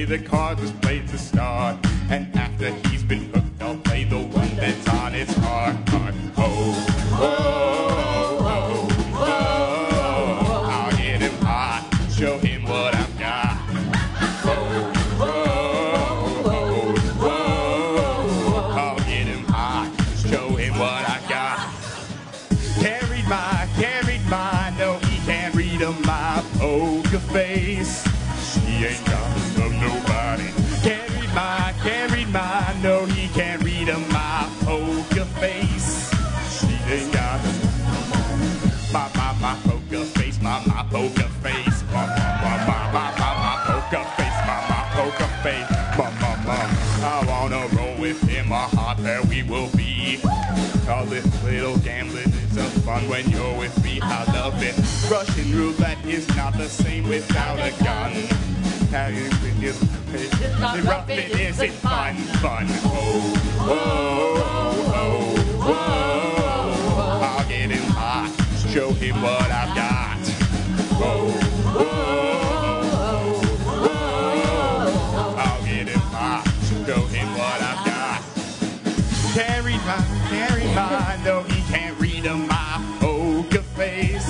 the cards was played to start. And after he's been hooked, I'll play the one that's on his heart. heart. Oh, oh, oh, oh, I'll get him hot, show him what I've got. Oh, oh, oh, oh, I'll get him hot, show him what I got. Can't read my, can't read my, no, he can't read of my poker face. She ain't got to love nobody. Can't read my, can't read my, no, he can't read of my poker face. She ain't got to my, my, my poker face, my, my poker face, my, my, my, my, my, my poker face, my, my poker face, my, my, my. I wanna roll with him, a heart that we will be. All this little gambling is a fun when you're with me. I love it. Russian roulette is not the same without a gun. How you think it's the rough it isn't fun, fun. Oh, oh, oh, oh, I'll get him hot, show him what I've got. Oh, oh, oh, I'll get him hot, show him what I've got. Can't read my, can't read my, no, he can't read of my poker face.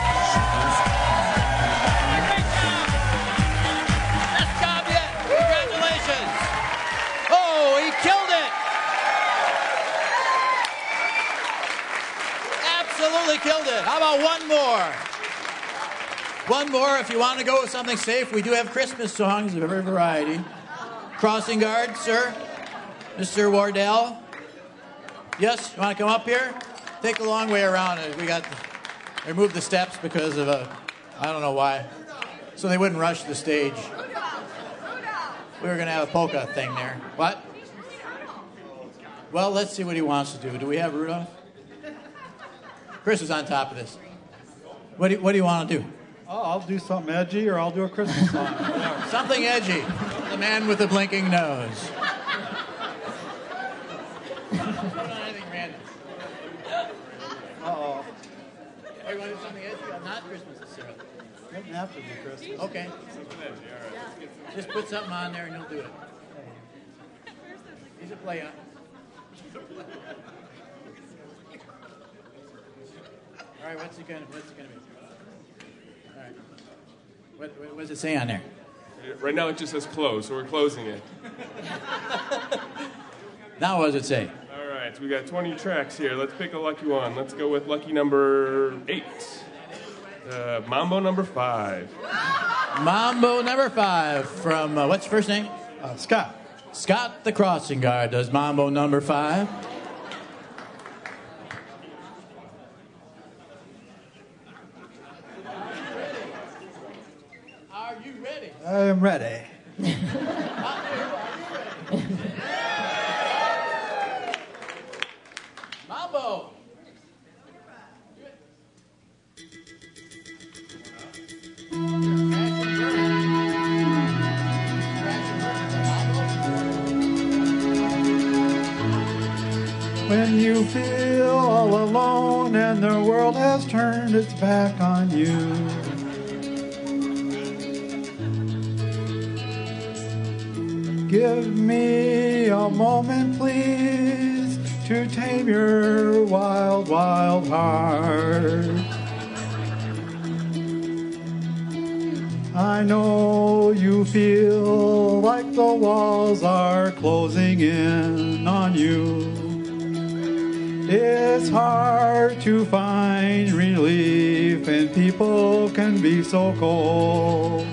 Best job yet. Congratulations. Oh, he killed it. Absolutely killed it. How about one more? One more if you want to go with something safe. We do have Christmas songs of every variety. Crossing guard, sir. Mister Wardell. Yes, you want to come up here? Take the long way around. We got they moved the steps because of a, I don't know why, so they wouldn't rush the stage. We were going to have a polka thing there. What? Well, let's see what he wants to do. Do we have Rudolph? Chris is on top of this. What do you, what do you want to do? Oh, I'll do something edgy, or I'll do a Christmas song. Something edgy. The man with the blinking nose. Uh-oh. Oh, you want to do something edgy? Not Christmas necessarily. Doesn't have to be Christmas. Okay. Just put something on there and you'll do it. He's a play on. All right, what's it gonna what's it gonna be? All right. What, what, what does it say on there? Right now it just says close, so we're closing it. Now what does it say? All right, so we got twenty tracks here. Let's pick a lucky one. Let's go with lucky number eight. Uh, Mambo number five. Mambo number five from, uh, what's your first name? Uh, Scott. Scott the Crossing Guard does Mambo number five. Are you ready? I am ready. Mambo. When you feel all alone and the world has turned its back on you, give me a moment, please, to tame your wild, wild heart. I know you feel like the walls are closing in on you. It's hard to find relief, and people can be so cold.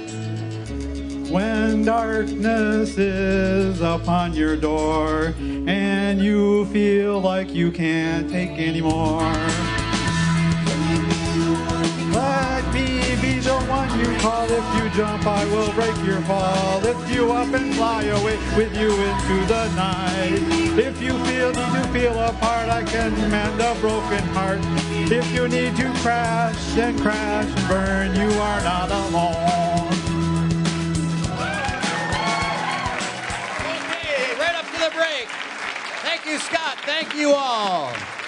When darkness is upon your door and you feel like you can't take anymore, let me be the one you call. If you jump, I will break your fall. Lift you up and fly away with you into the night. If you feel need to feel apart, I can mend a broken heart. If you need to crash and crash and burn, you are not alone. Okay, right up to the break. Thank you, Scott. Thank you all.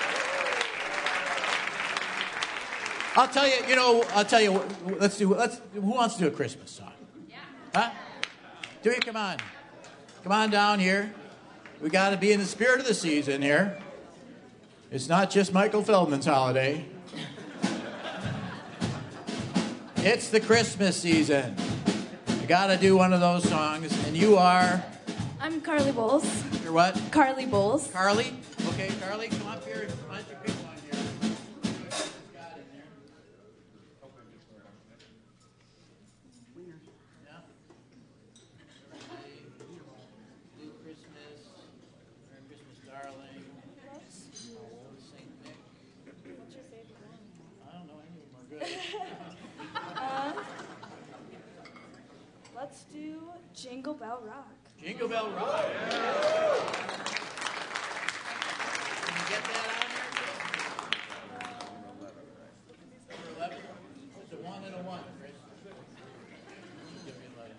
I'll tell you, you know, I'll tell you, let's do, let's, who wants to do a Christmas song? Yeah. Huh? Do you? Come on. Come on down here. We got to be in the spirit of the season here. It's not just Michael Feldman's holiday. It's the Christmas season. You got to do one of those songs, and you are... I'm Carly Bowles. You're what? Carly Bowles. Carly? Okay, Carly, come up here. Why don't you pick one here? Got it there. Yeah. Blue Christmas. Merry Christmas, darling. Saint Nick. What's your favorite one? I don't know, any of them are good. uh, let's do Jingle Bell Rock. Jingle Bell Rock. Can you get that on there? Number eleven. It's a one and a one, Chris. Give me a light.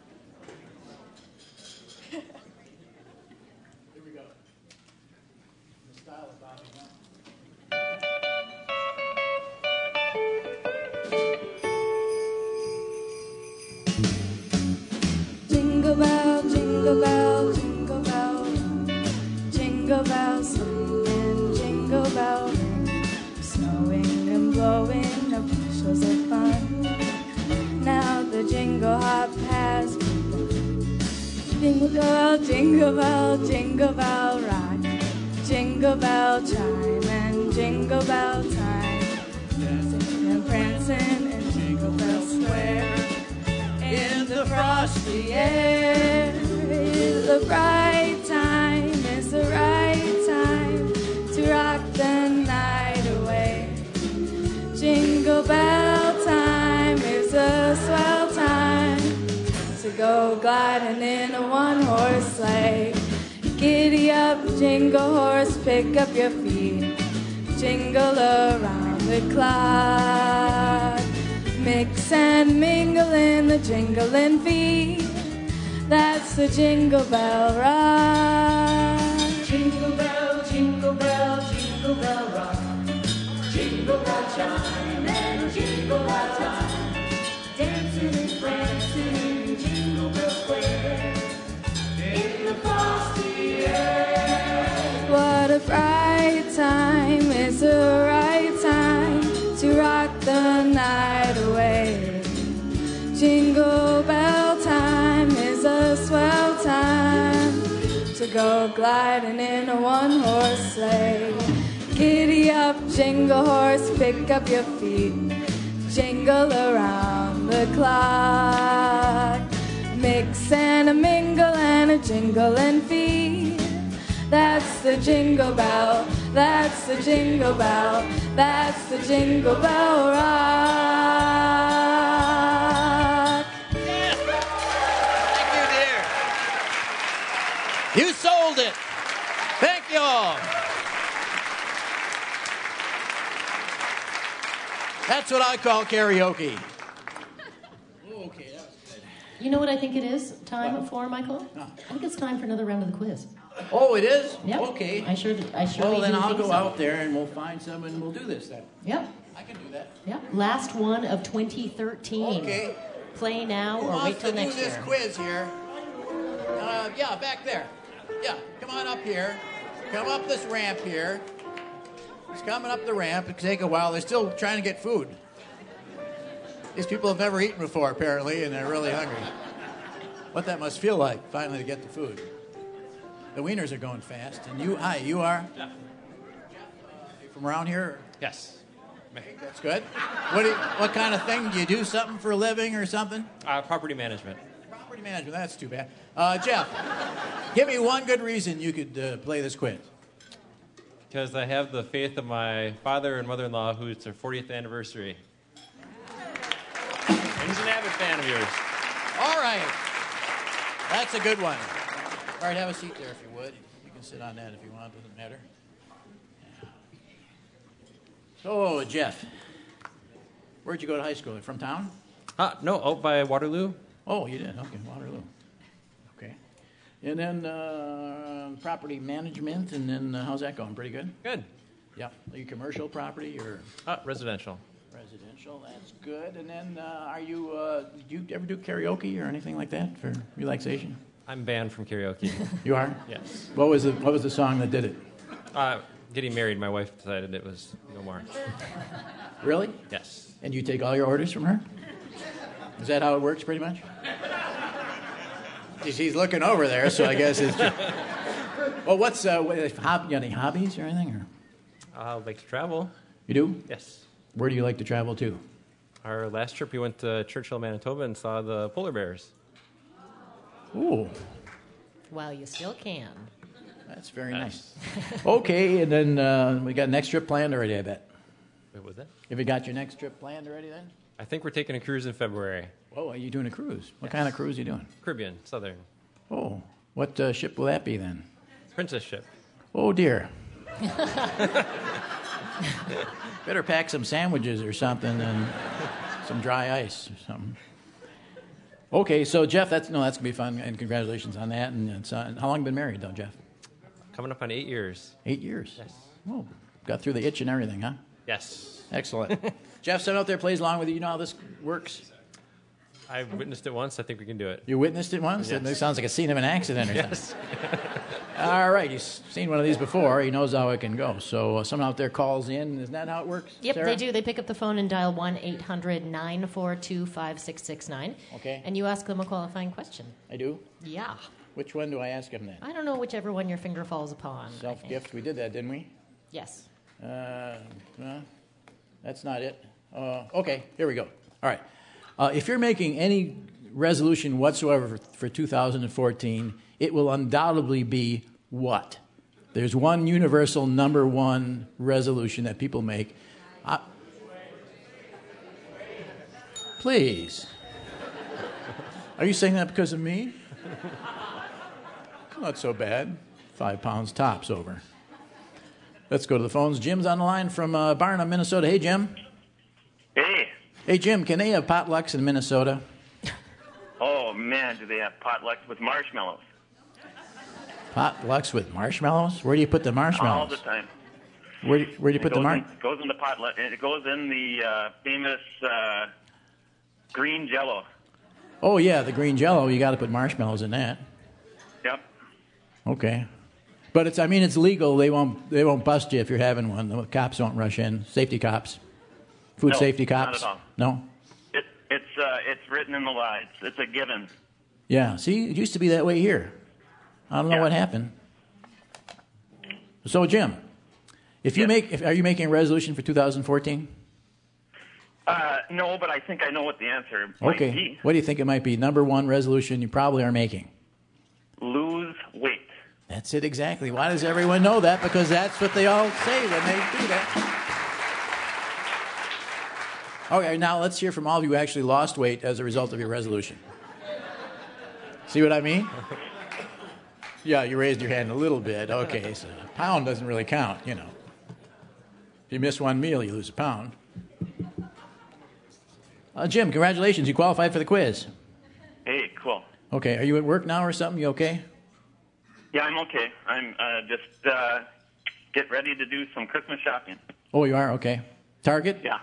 Here we go. The style of Bobby Hunt. Jingle bell, jingle bell, jingle bell, jingle bells swinging, jingle bell ring, snowing and blowing, the bushels of fun. Now the jingle hop has begun. Jingle bell, jingle bell, jingle bell rock, jingle bell chime and jingle bell time, dancing and prancing and jingle bell square. In the frosty air is the bright time, is the right time to rock the night away. Jingle bell time is a swell time to go gliding in a one-horse sleigh. Giddy up, jingle horse, pick up your feet, jingle around the clock. Mix and mingle in the jingling feet. That's the Jingle Bell Rock. Jingle bell, jingle bell, jingle bell rock. Jingle bell chime and jingle bell time. Dancing and prancing in Jingle Bell Square. In the frosty air. What a bright time, it's the right time to rock the night away. Jingle bell time is a swell time to go gliding in a one-horse sleigh. Giddy up, jingle horse, pick up your feet, jingle around the clock. Mix and a mingle and a jingling feet. That's the jingle bell, that's the jingle bell, that's the Jingle Bell Rock. Yes. Thank you, dear. You sold it. Thank you all. That's what I call karaoke. Okay, that was good. You know what I think it is time for, Michael? I think it's time for another round of the quiz. Oh, it is? Yep. Okay. I sure, I sure Well, then do I'll think go so. out there and we'll find some and we'll do this then. Yep. I can do that. Yep. Last one of twenty thirteen. Okay. Play now Who or wait wants till to do next this year. quiz here? Uh, yeah, back there. Yeah, come on up here. Come up this ramp here. He's coming up the ramp. It'll take a while. They're still trying to get food. These people have never eaten before, apparently, and they're really hungry. What that must feel like, finally, to get the food. The wieners are going fast. And you, hi, you are? Yeah. You from around here? Yes. That's good. What, do you, what kind of thing? Do you do something for a living or something? Uh, property management. Property management, that's too bad. Uh, Jeff, give me one good reason you could uh, play this quiz. Because I have the faith of my father and mother-in-law, who it's their fortieth anniversary. And he's an avid fan of yours. All right. That's a good one. All right, have a seat there if you would. You can sit on that if you want. Doesn't matter. So, Jeff, where'd you go to high school? From town? Uh, no, out by Waterloo. Oh, you did? Okay, Waterloo. Okay. And then uh, property management, and then uh, how's that going? Pretty good? Good. Yeah. Are you commercial property or? Uh, residential. Residential, that's good. And then uh, are you, uh, do you ever do karaoke or anything like that for relaxation? I'm banned from karaoke. You are? Yes. What was the What was the song that did it? Uh, getting married, my wife decided it was no more. Really? Yes. And you take all your orders from her? Is that how it works, pretty much? She's looking over there, so I guess it's. Just... Well, what's uh, what, you got any hobbies or anything? Or? I like to travel. You do? Yes. Where do you like to travel to? Our last trip, we went to Churchill, Manitoba, and saw the polar bears. Ooh. Well, you still can. That's very nice. Okay, and then uh, we got next trip planned already, I bet. Wait, was that? Have you got your next trip planned already then? I think we're taking a cruise in February. Oh, are you doing a cruise? What kind of cruise are you doing? Caribbean, Southern. Oh, what uh, ship will that be then? Princess ship. Oh, dear. Better pack some sandwiches or something and some dry ice or something. Okay, so Jeff, that's no, that's gonna be fun, and congratulations on that. And it's, uh, how long been married, though, Jeff? Coming up on eight years. Eight years. Yes. Oh, got through the itch and everything, huh? Yes. Excellent. Jeff, someone out there plays along with you. You know how this works? I witnessed it once. I think we can do it. You witnessed it once? Yes. It sounds like a scene of an accident or Yes. something. All right, he's seen one of these before. He knows how it can go. So uh, someone out there calls in. Isn't that how it works? Yep, Sarah? they do. They pick up the phone and dial one eight hundred nine four two five six six nine. Okay. And you ask them a qualifying question. I do? Yeah. Which one do I ask him then? I don't know whichever one your finger falls upon. Self-gift. We did that, didn't we? Yes. Uh, no, that's not it. Uh, okay, here we go. All right. Uh, if you're making any resolution whatsoever for, for two thousand fourteen, it will undoubtedly be what? There's one universal number one resolution that people make. Uh, please. Are you saying that because of me? Not so bad. Five pounds tops over. Let's go to the phones. Jim's on the line from uh, Barnum, Minnesota. Hey, Jim. Hey. Hey, Jim, can they have potlucks in Minnesota? Oh, man, do they have potlucks with marshmallows? Potlucks with marshmallows? Where do you put the marshmallows? All the time. Where do, where do you put it the goes marshmallows? in, goes in the potluck. It goes in the uh, famous uh, green Jello. Oh, yeah, the green Jello. You got to put marshmallows in that. Yep. Okay. But it's, I mean, it's legal. They won't, they won't bust you if you're having one. The cops won't rush in. Safety cops. Food No, safety not cops. at all. No? It, it's uh, it's written in the law. It's, it's a given. Yeah. See, it used to be that way here. I don't know what happened. So, Jim, if you make, if, are you making a resolution for two thousand fourteen? Uh, no, but I think I know what the answer might Okay. be. What do you think it might be? Number one resolution you probably are making. Lose weight. That's it exactly. Why does everyone know that? Because that's what they all say when they do that. Okay, now let's hear from all of you who actually lost weight as a result of your resolution. See what I mean? Yeah, you raised your hand a little bit. Okay, so a pound doesn't really count, you know. If you miss one meal, you lose a pound. Uh, Jim, congratulations. You qualified for the quiz. Hey, cool. Okay, are you at work now or something? You okay? Yeah, I'm okay. I'm uh, just uh, get ready to do some Christmas shopping. Oh, you are? Okay. Target? Yeah.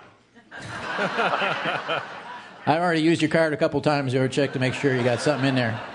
I've already used your card a couple times there to check to make sure you got something in there.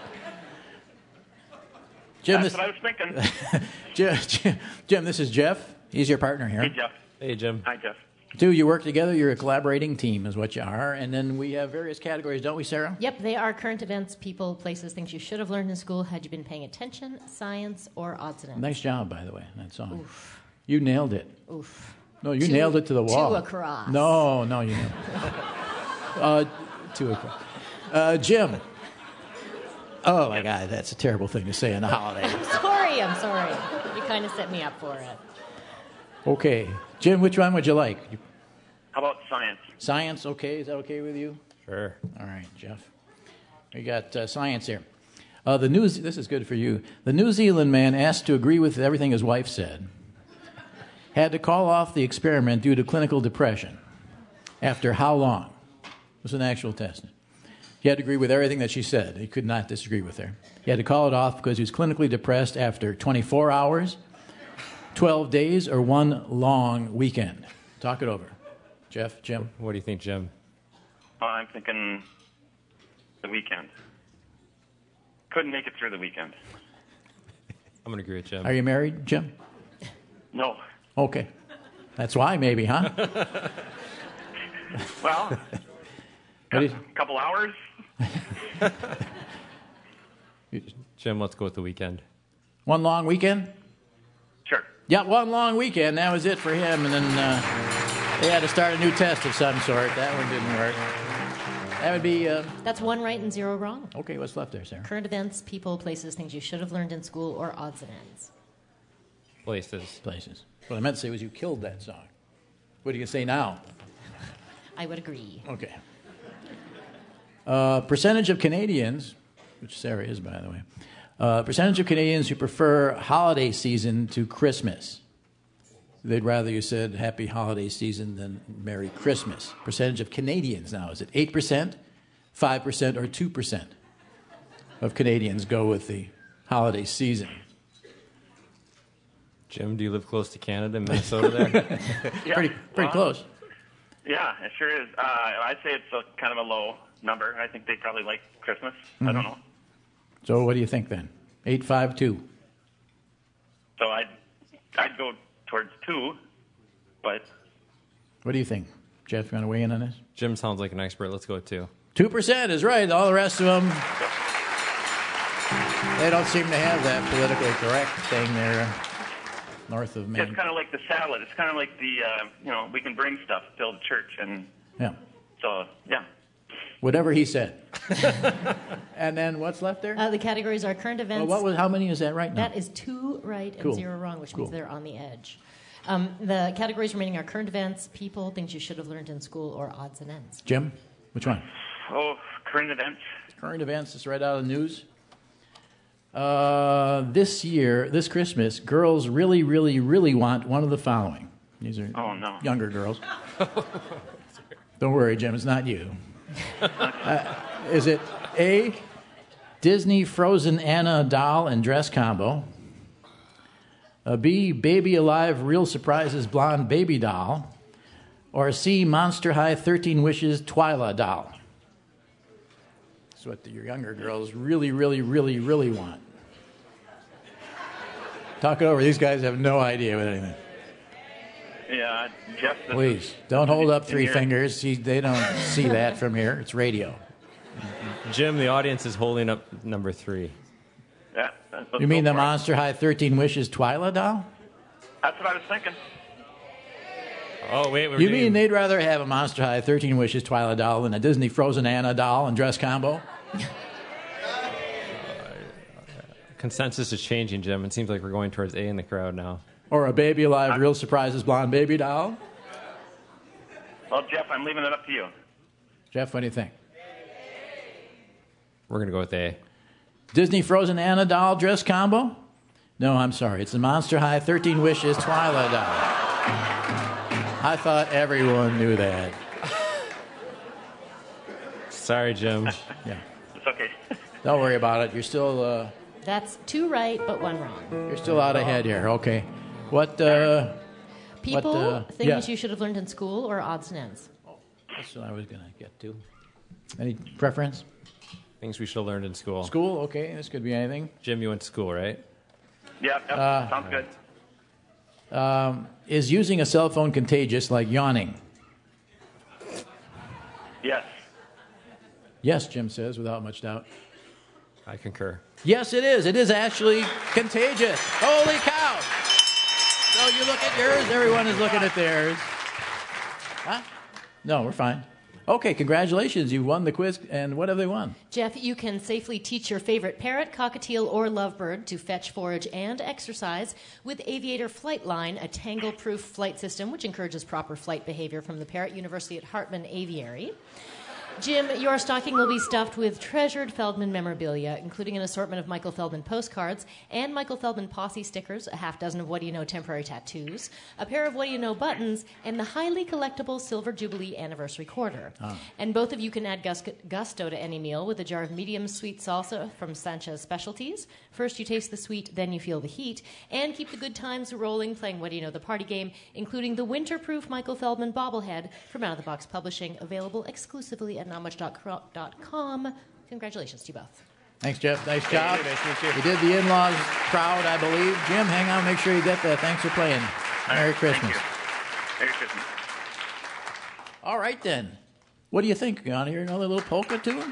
Jim, That's this, what I was thinking. Jim, Jim, Jim, this is Jeff. He's your partner here. Hey, Jeff. Hey, Jim. Hi, Jeff. Two, you work together. You're a collaborating team is what you are. And then we have various categories, don't we, Sarah? Yep, they are current events, people, places, things you should have learned in school had you been paying attention, science, or odds and ends. Nice job, by the way, that song. Oof. You nailed it. Oof. No, you Two- nailed it to the wall. two across. No, no, you nailed it. uh, two across. Uh, Jim. Oh, my God, that's a terrible thing to say on the holiday. I'm sorry, I'm sorry. You kind of set me up for it. Okay. Jim, which one would you like? How about science? Science, okay. Is that okay with you? Sure. All right, Jeff. We got uh, science here. Uh, the news. This is good for you. The New Zealand man asked to agree with everything his wife said had to call off the experiment due to clinical depression. After how long? It was an actual test. He had to agree with everything that she said. He could not disagree with her. He had to call it off because he was clinically depressed after twenty-four hours, twelve days, or one long weekend. Talk it over. Jeff, Jim? What do you think, Jim? Oh, I'm thinking the weekend. couldn't make it through the weekend. I'm going to agree with Jim. Are you married, Jim? No. Okay. That's why, maybe, huh? Well, What is- a couple hours. Jim, let's go with the weekend. One long weekend? Sure. Yeah, one long weekend. That was it for him. And then uh, they had to start a new test of some sort. That one didn't work. That would be... Uh, That's one right and zero wrong. okay, what's left there, Sarah? Current events, people, places, things you should have learned in school, or odds and ends. Places. Places. What I meant to say was you killed that song. What do you say now? I would agree. Okay. Uh, percentage of Canadians, which Sarah is, by the way, uh, percentage of Canadians who prefer holiday season to Christmas. They'd rather you said happy holiday season than Merry Christmas. Percentage of Canadians now, is it eight percent, five percent, or two percent of Canadians go with the holiday season? Jim, do you live close to Canada, Minnesota there? Yeah, pretty pretty well, close. Yeah, it sure is. Uh, I'd say it's a, kind of a low number. I think they probably like Christmas. I Mhm. don't know. So what do you think then? eight five two. So I'd I'd go towards two, but What do you think? Jeff, you want to weigh in on this? Jim sounds like an expert. Let's go with two. two percent is right. All the rest of them, they don't seem to have that politically correct thing there north of Maine. it's kind of like the salad. It's kind of like the uh, you know we can bring stuff till the church, and Yeah, so yeah. whatever he said. And then what's left there? Uh, the categories are current events. Well, what was? How many is that right now? That is two right and Cool. zero wrong, which Cool. means they're on the edge. Um, the categories remaining are current events, people, things you should have learned in school, or odds and ends. Jim, which one? Oh, current events. Current events is right out of the news. Uh, this year, this Christmas, girls really, really, really want one of the following. These are Oh, no. younger girls. Don't worry, Jim, it's not you. Uh, is it A, Disney Frozen Anna doll and dress combo? Uh, B, Baby Alive Real Surprises blonde baby doll? Or C, Monster High thirteen Wishes Twyla doll? That's what the, your younger girls really, really, really, really want. Talk it over. These guys have no idea what anything. Yeah, Jeff. this Please, is- don't hold up in three here. fingers. See, they don't see that from here. It's radio. Jim, the audience is holding up number three. Yeah, let's You mean go the for it. Monster High thirteen Wishes Twyla doll? That's what I was thinking. Oh, wait. We're You doing- mean they'd rather have a Monster High thirteen Wishes Twyla doll than a Disney Frozen Anna doll and dress combo? Consensus is changing, Jim. It seems like we're going towards A in the crowd now. Or a Baby Alive Real Surprises blonde baby doll? Well, Jeff, I'm leaving it up to you. Jeff, what do you think? We're going to go with A. Disney Frozen Anna doll dress combo? No, I'm sorry. It's the Monster High thirteen Wishes Twyla doll. I thought everyone knew that. Sorry, Jim. Yeah. It's okay. Don't worry about it. You're still uh, That's two right, but one wrong. you're still out ahead here. Okay. What? Uh, People, what, uh, things yeah. you should have learned in school, or odds and ends. That's what I was going to get to. Any preference? Things we should have learned in school. School. Okay. This could be anything. Jim, you went to school, right? Yeah, yep, Uh, sounds good. Um, is using a cell phone contagious like yawning? Yes. Yes, Jim says without much doubt. I concur. Yes, it is. It is actually contagious. Holy cow! So you look at yours, everyone is looking at theirs. Huh? No, we're fine. Okay, congratulations. You won the quiz, and what have they won? Jeff, you can safely teach your favorite parrot, cockatiel, or lovebird to fetch, forage, and exercise with Aviator Flightline, a tangle-proof flight system which encourages proper flight behavior from the Parrot University at Hartman Aviary. Jim, your stocking will be stuffed with treasured Feldman memorabilia, including an assortment of Michael Feldman postcards and Michael Feldman posse stickers, a half dozen of What Do You Know temporary tattoos, a pair of What Do You Know buttons, and the highly collectible Silver Jubilee anniversary quarter. Ah. And both of you can add gus- gusto to any meal with a jar of medium sweet salsa from Sanchez Specialties. First you taste the sweet, then you feel the heat, and keep the good times rolling playing What Do You Know the party game, including the winterproof Michael Feldman bobblehead from Out of the Box Publishing, available exclusively at not much dot com. Congratulations to you both. Thanks, Jeff. Nice job. Hey, nice to meet you. You did the in-laws proud, I believe. Jim, hang on. Make sure you get that. Thanks for playing. Merry Christmas. Merry Christmas. All right, then. What do you think? You want to hear another little polka tune?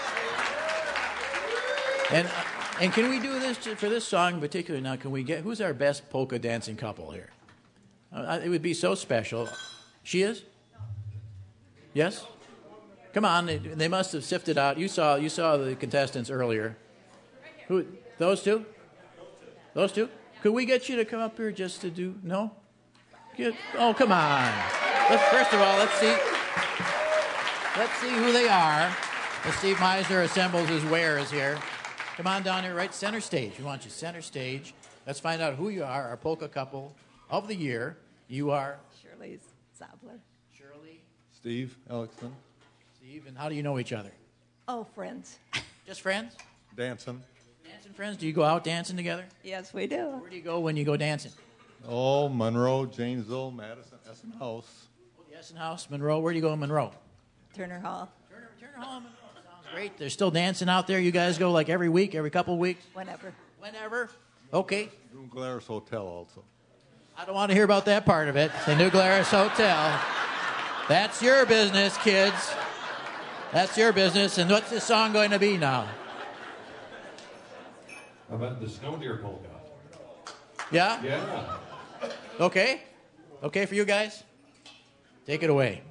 And, uh, and can we do this for this song in particular now? Can we get, who's our best polka dancing couple here? Uh, it would be so special. She is? Yes? Come on, they, they must have sifted out. You saw you saw the contestants earlier. Who? Those two? Those two? Could we get you to come up here just to do? No? Get, oh, come on. Let's, first of all, let's see. Let's see who they are. As Steve Meisner assembles his wares here. Come on down here, right center stage. We want you center stage. Let's find out who you are. Our polka couple of the year. You are Shirley Zabler. Shirley. Steve Ellickson. Steve, and how do you know each other? Oh, friends. Just friends? Dancing. Dancing friends? Do you go out dancing together? Yes, we do. Where do you go when you go dancing? Oh, Monroe, Janesville, Madison, Essen House. Oh, the Essen House, Monroe. Where do you go in Monroe? Turner Hall. Turner, Turner Hall, Monroe. Sounds great. They're still dancing out there. You guys go like every week, every couple weeks? Whenever. Whenever? Okay. New Glarus Hotel also. I don't want to hear about that part of it. The New Glarus Hotel. That's your business, kids. That's your business. And what's this song going to be now? How about the Snow Deer polka? Yeah? Yeah. Okay. Okay for you guys? Take it away.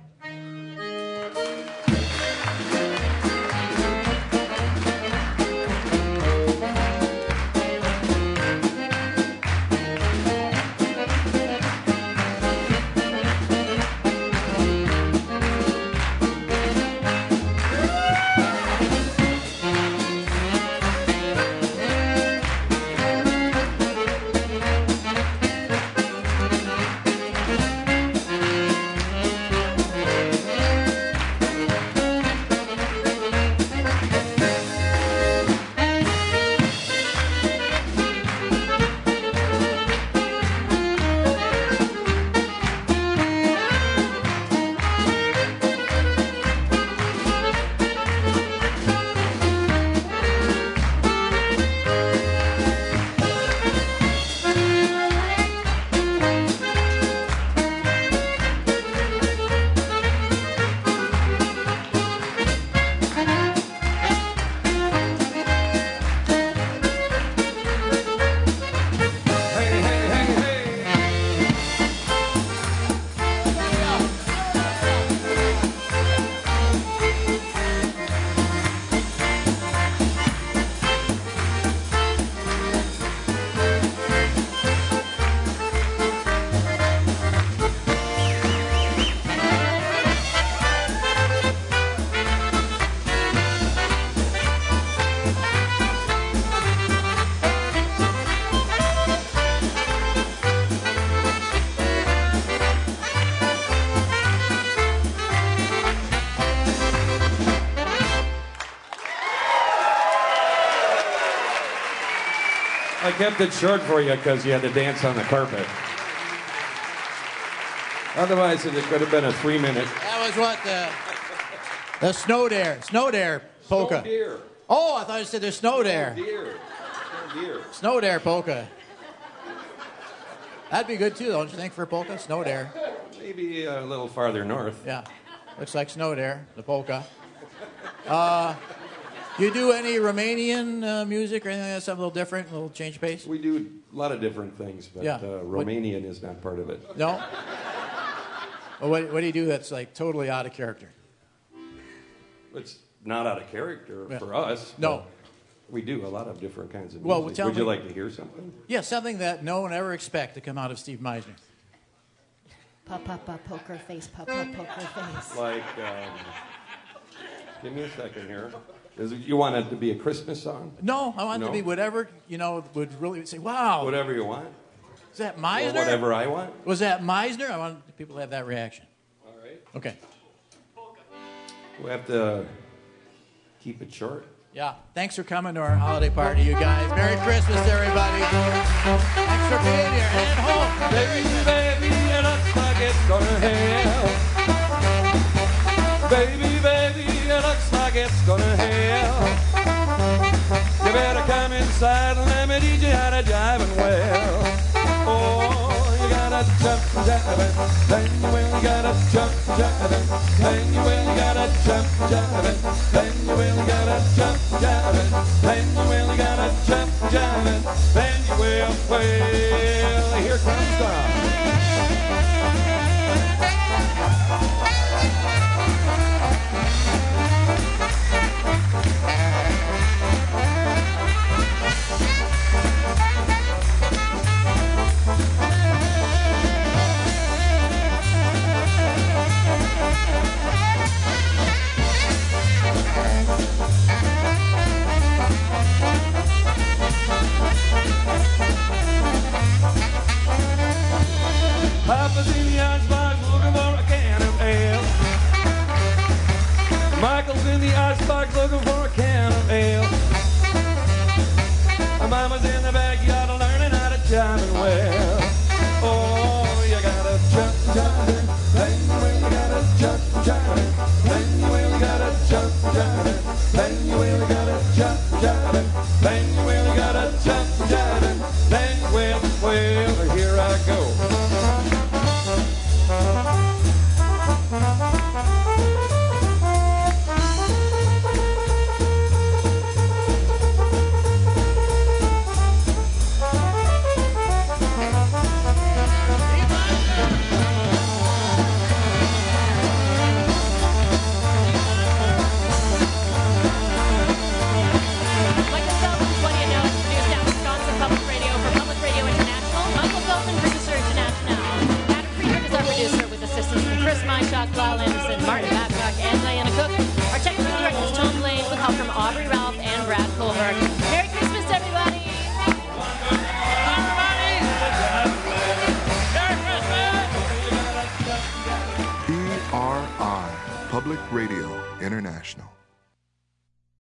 I kept it short for you because you had to dance on the carpet. Otherwise, it could have been a three-minute. That was what the the Snow Dare, Snow Dare polka. Snow Deer. Oh, I thought you said the Snow Dare. Snow Deer. Snow Deer. Snow Dare polka. That'd be good too, don't you think, for a polka? Snow Dare. Maybe a little farther north. Yeah, looks like Snow Dare, the polka. Uh, you do any Romanian uh, music or anything like that? Something a little different, a little change pace? We do a lot of different things, but Yeah. uh, Romanian is not part of it. No? Well, what, what do you do that's like totally out of character? It's not out of character Yeah. for us. No. but We do a lot of different kinds of music. Well, tell Would you me- like to hear something? Yeah, something that no one ever expect to come out of Steve Meisner. Pa pa pa poker face, pa pa poker face. Like, um, give me a second here. Is it, you want it to be a Christmas song? No, I want it No? to be whatever, you know, would really say, wow. Whatever you want. Is that Or Meisner? whatever I want. Was that Meisner? I want people to have that reaction. All right. Okay. We have to keep it short. Yeah. Thanks for coming to our holiday party, you guys. Merry Christmas, everybody. Thanks for being here. And at home. Baby, baby, it looks like it's gonna hail. Baby, baby, it looks like it's gonna hail. gotta jiving well. Oh, you gotta jump jiving, then you will, you gotta jump jiving, then you will, you gotta jump jiving, then you will, you gotta jump jiving, then you will, you gotta jump jiving, then you will, well, here comes the Papa's in the icebox looking for a can of ale. Michael's in the icebox looking for a can of ale. Mama's in the backyard learning how to jiving well. Oh, you gotta jump jiving, then you will, you gotta jump jiving, then you will, you gotta jump jiving, then you will, you gotta jump jiving, then you will, you gotta jump jiving, then you will, well, here I go. Michael Feldman's What Do You Know is produced at Wisconsin Public Radio for Public Radio International. Michael Feldman, producer international. Adam Friedrich is our producer with assistance from Chris Myshock, Lyle Anderson, Martin Babcock, and Diana Cook. Our technical director is Tom Lane with help from Aubrey Ralph and Brad Colbert. Merry Christmas, everybody! P R I, Public Radio International.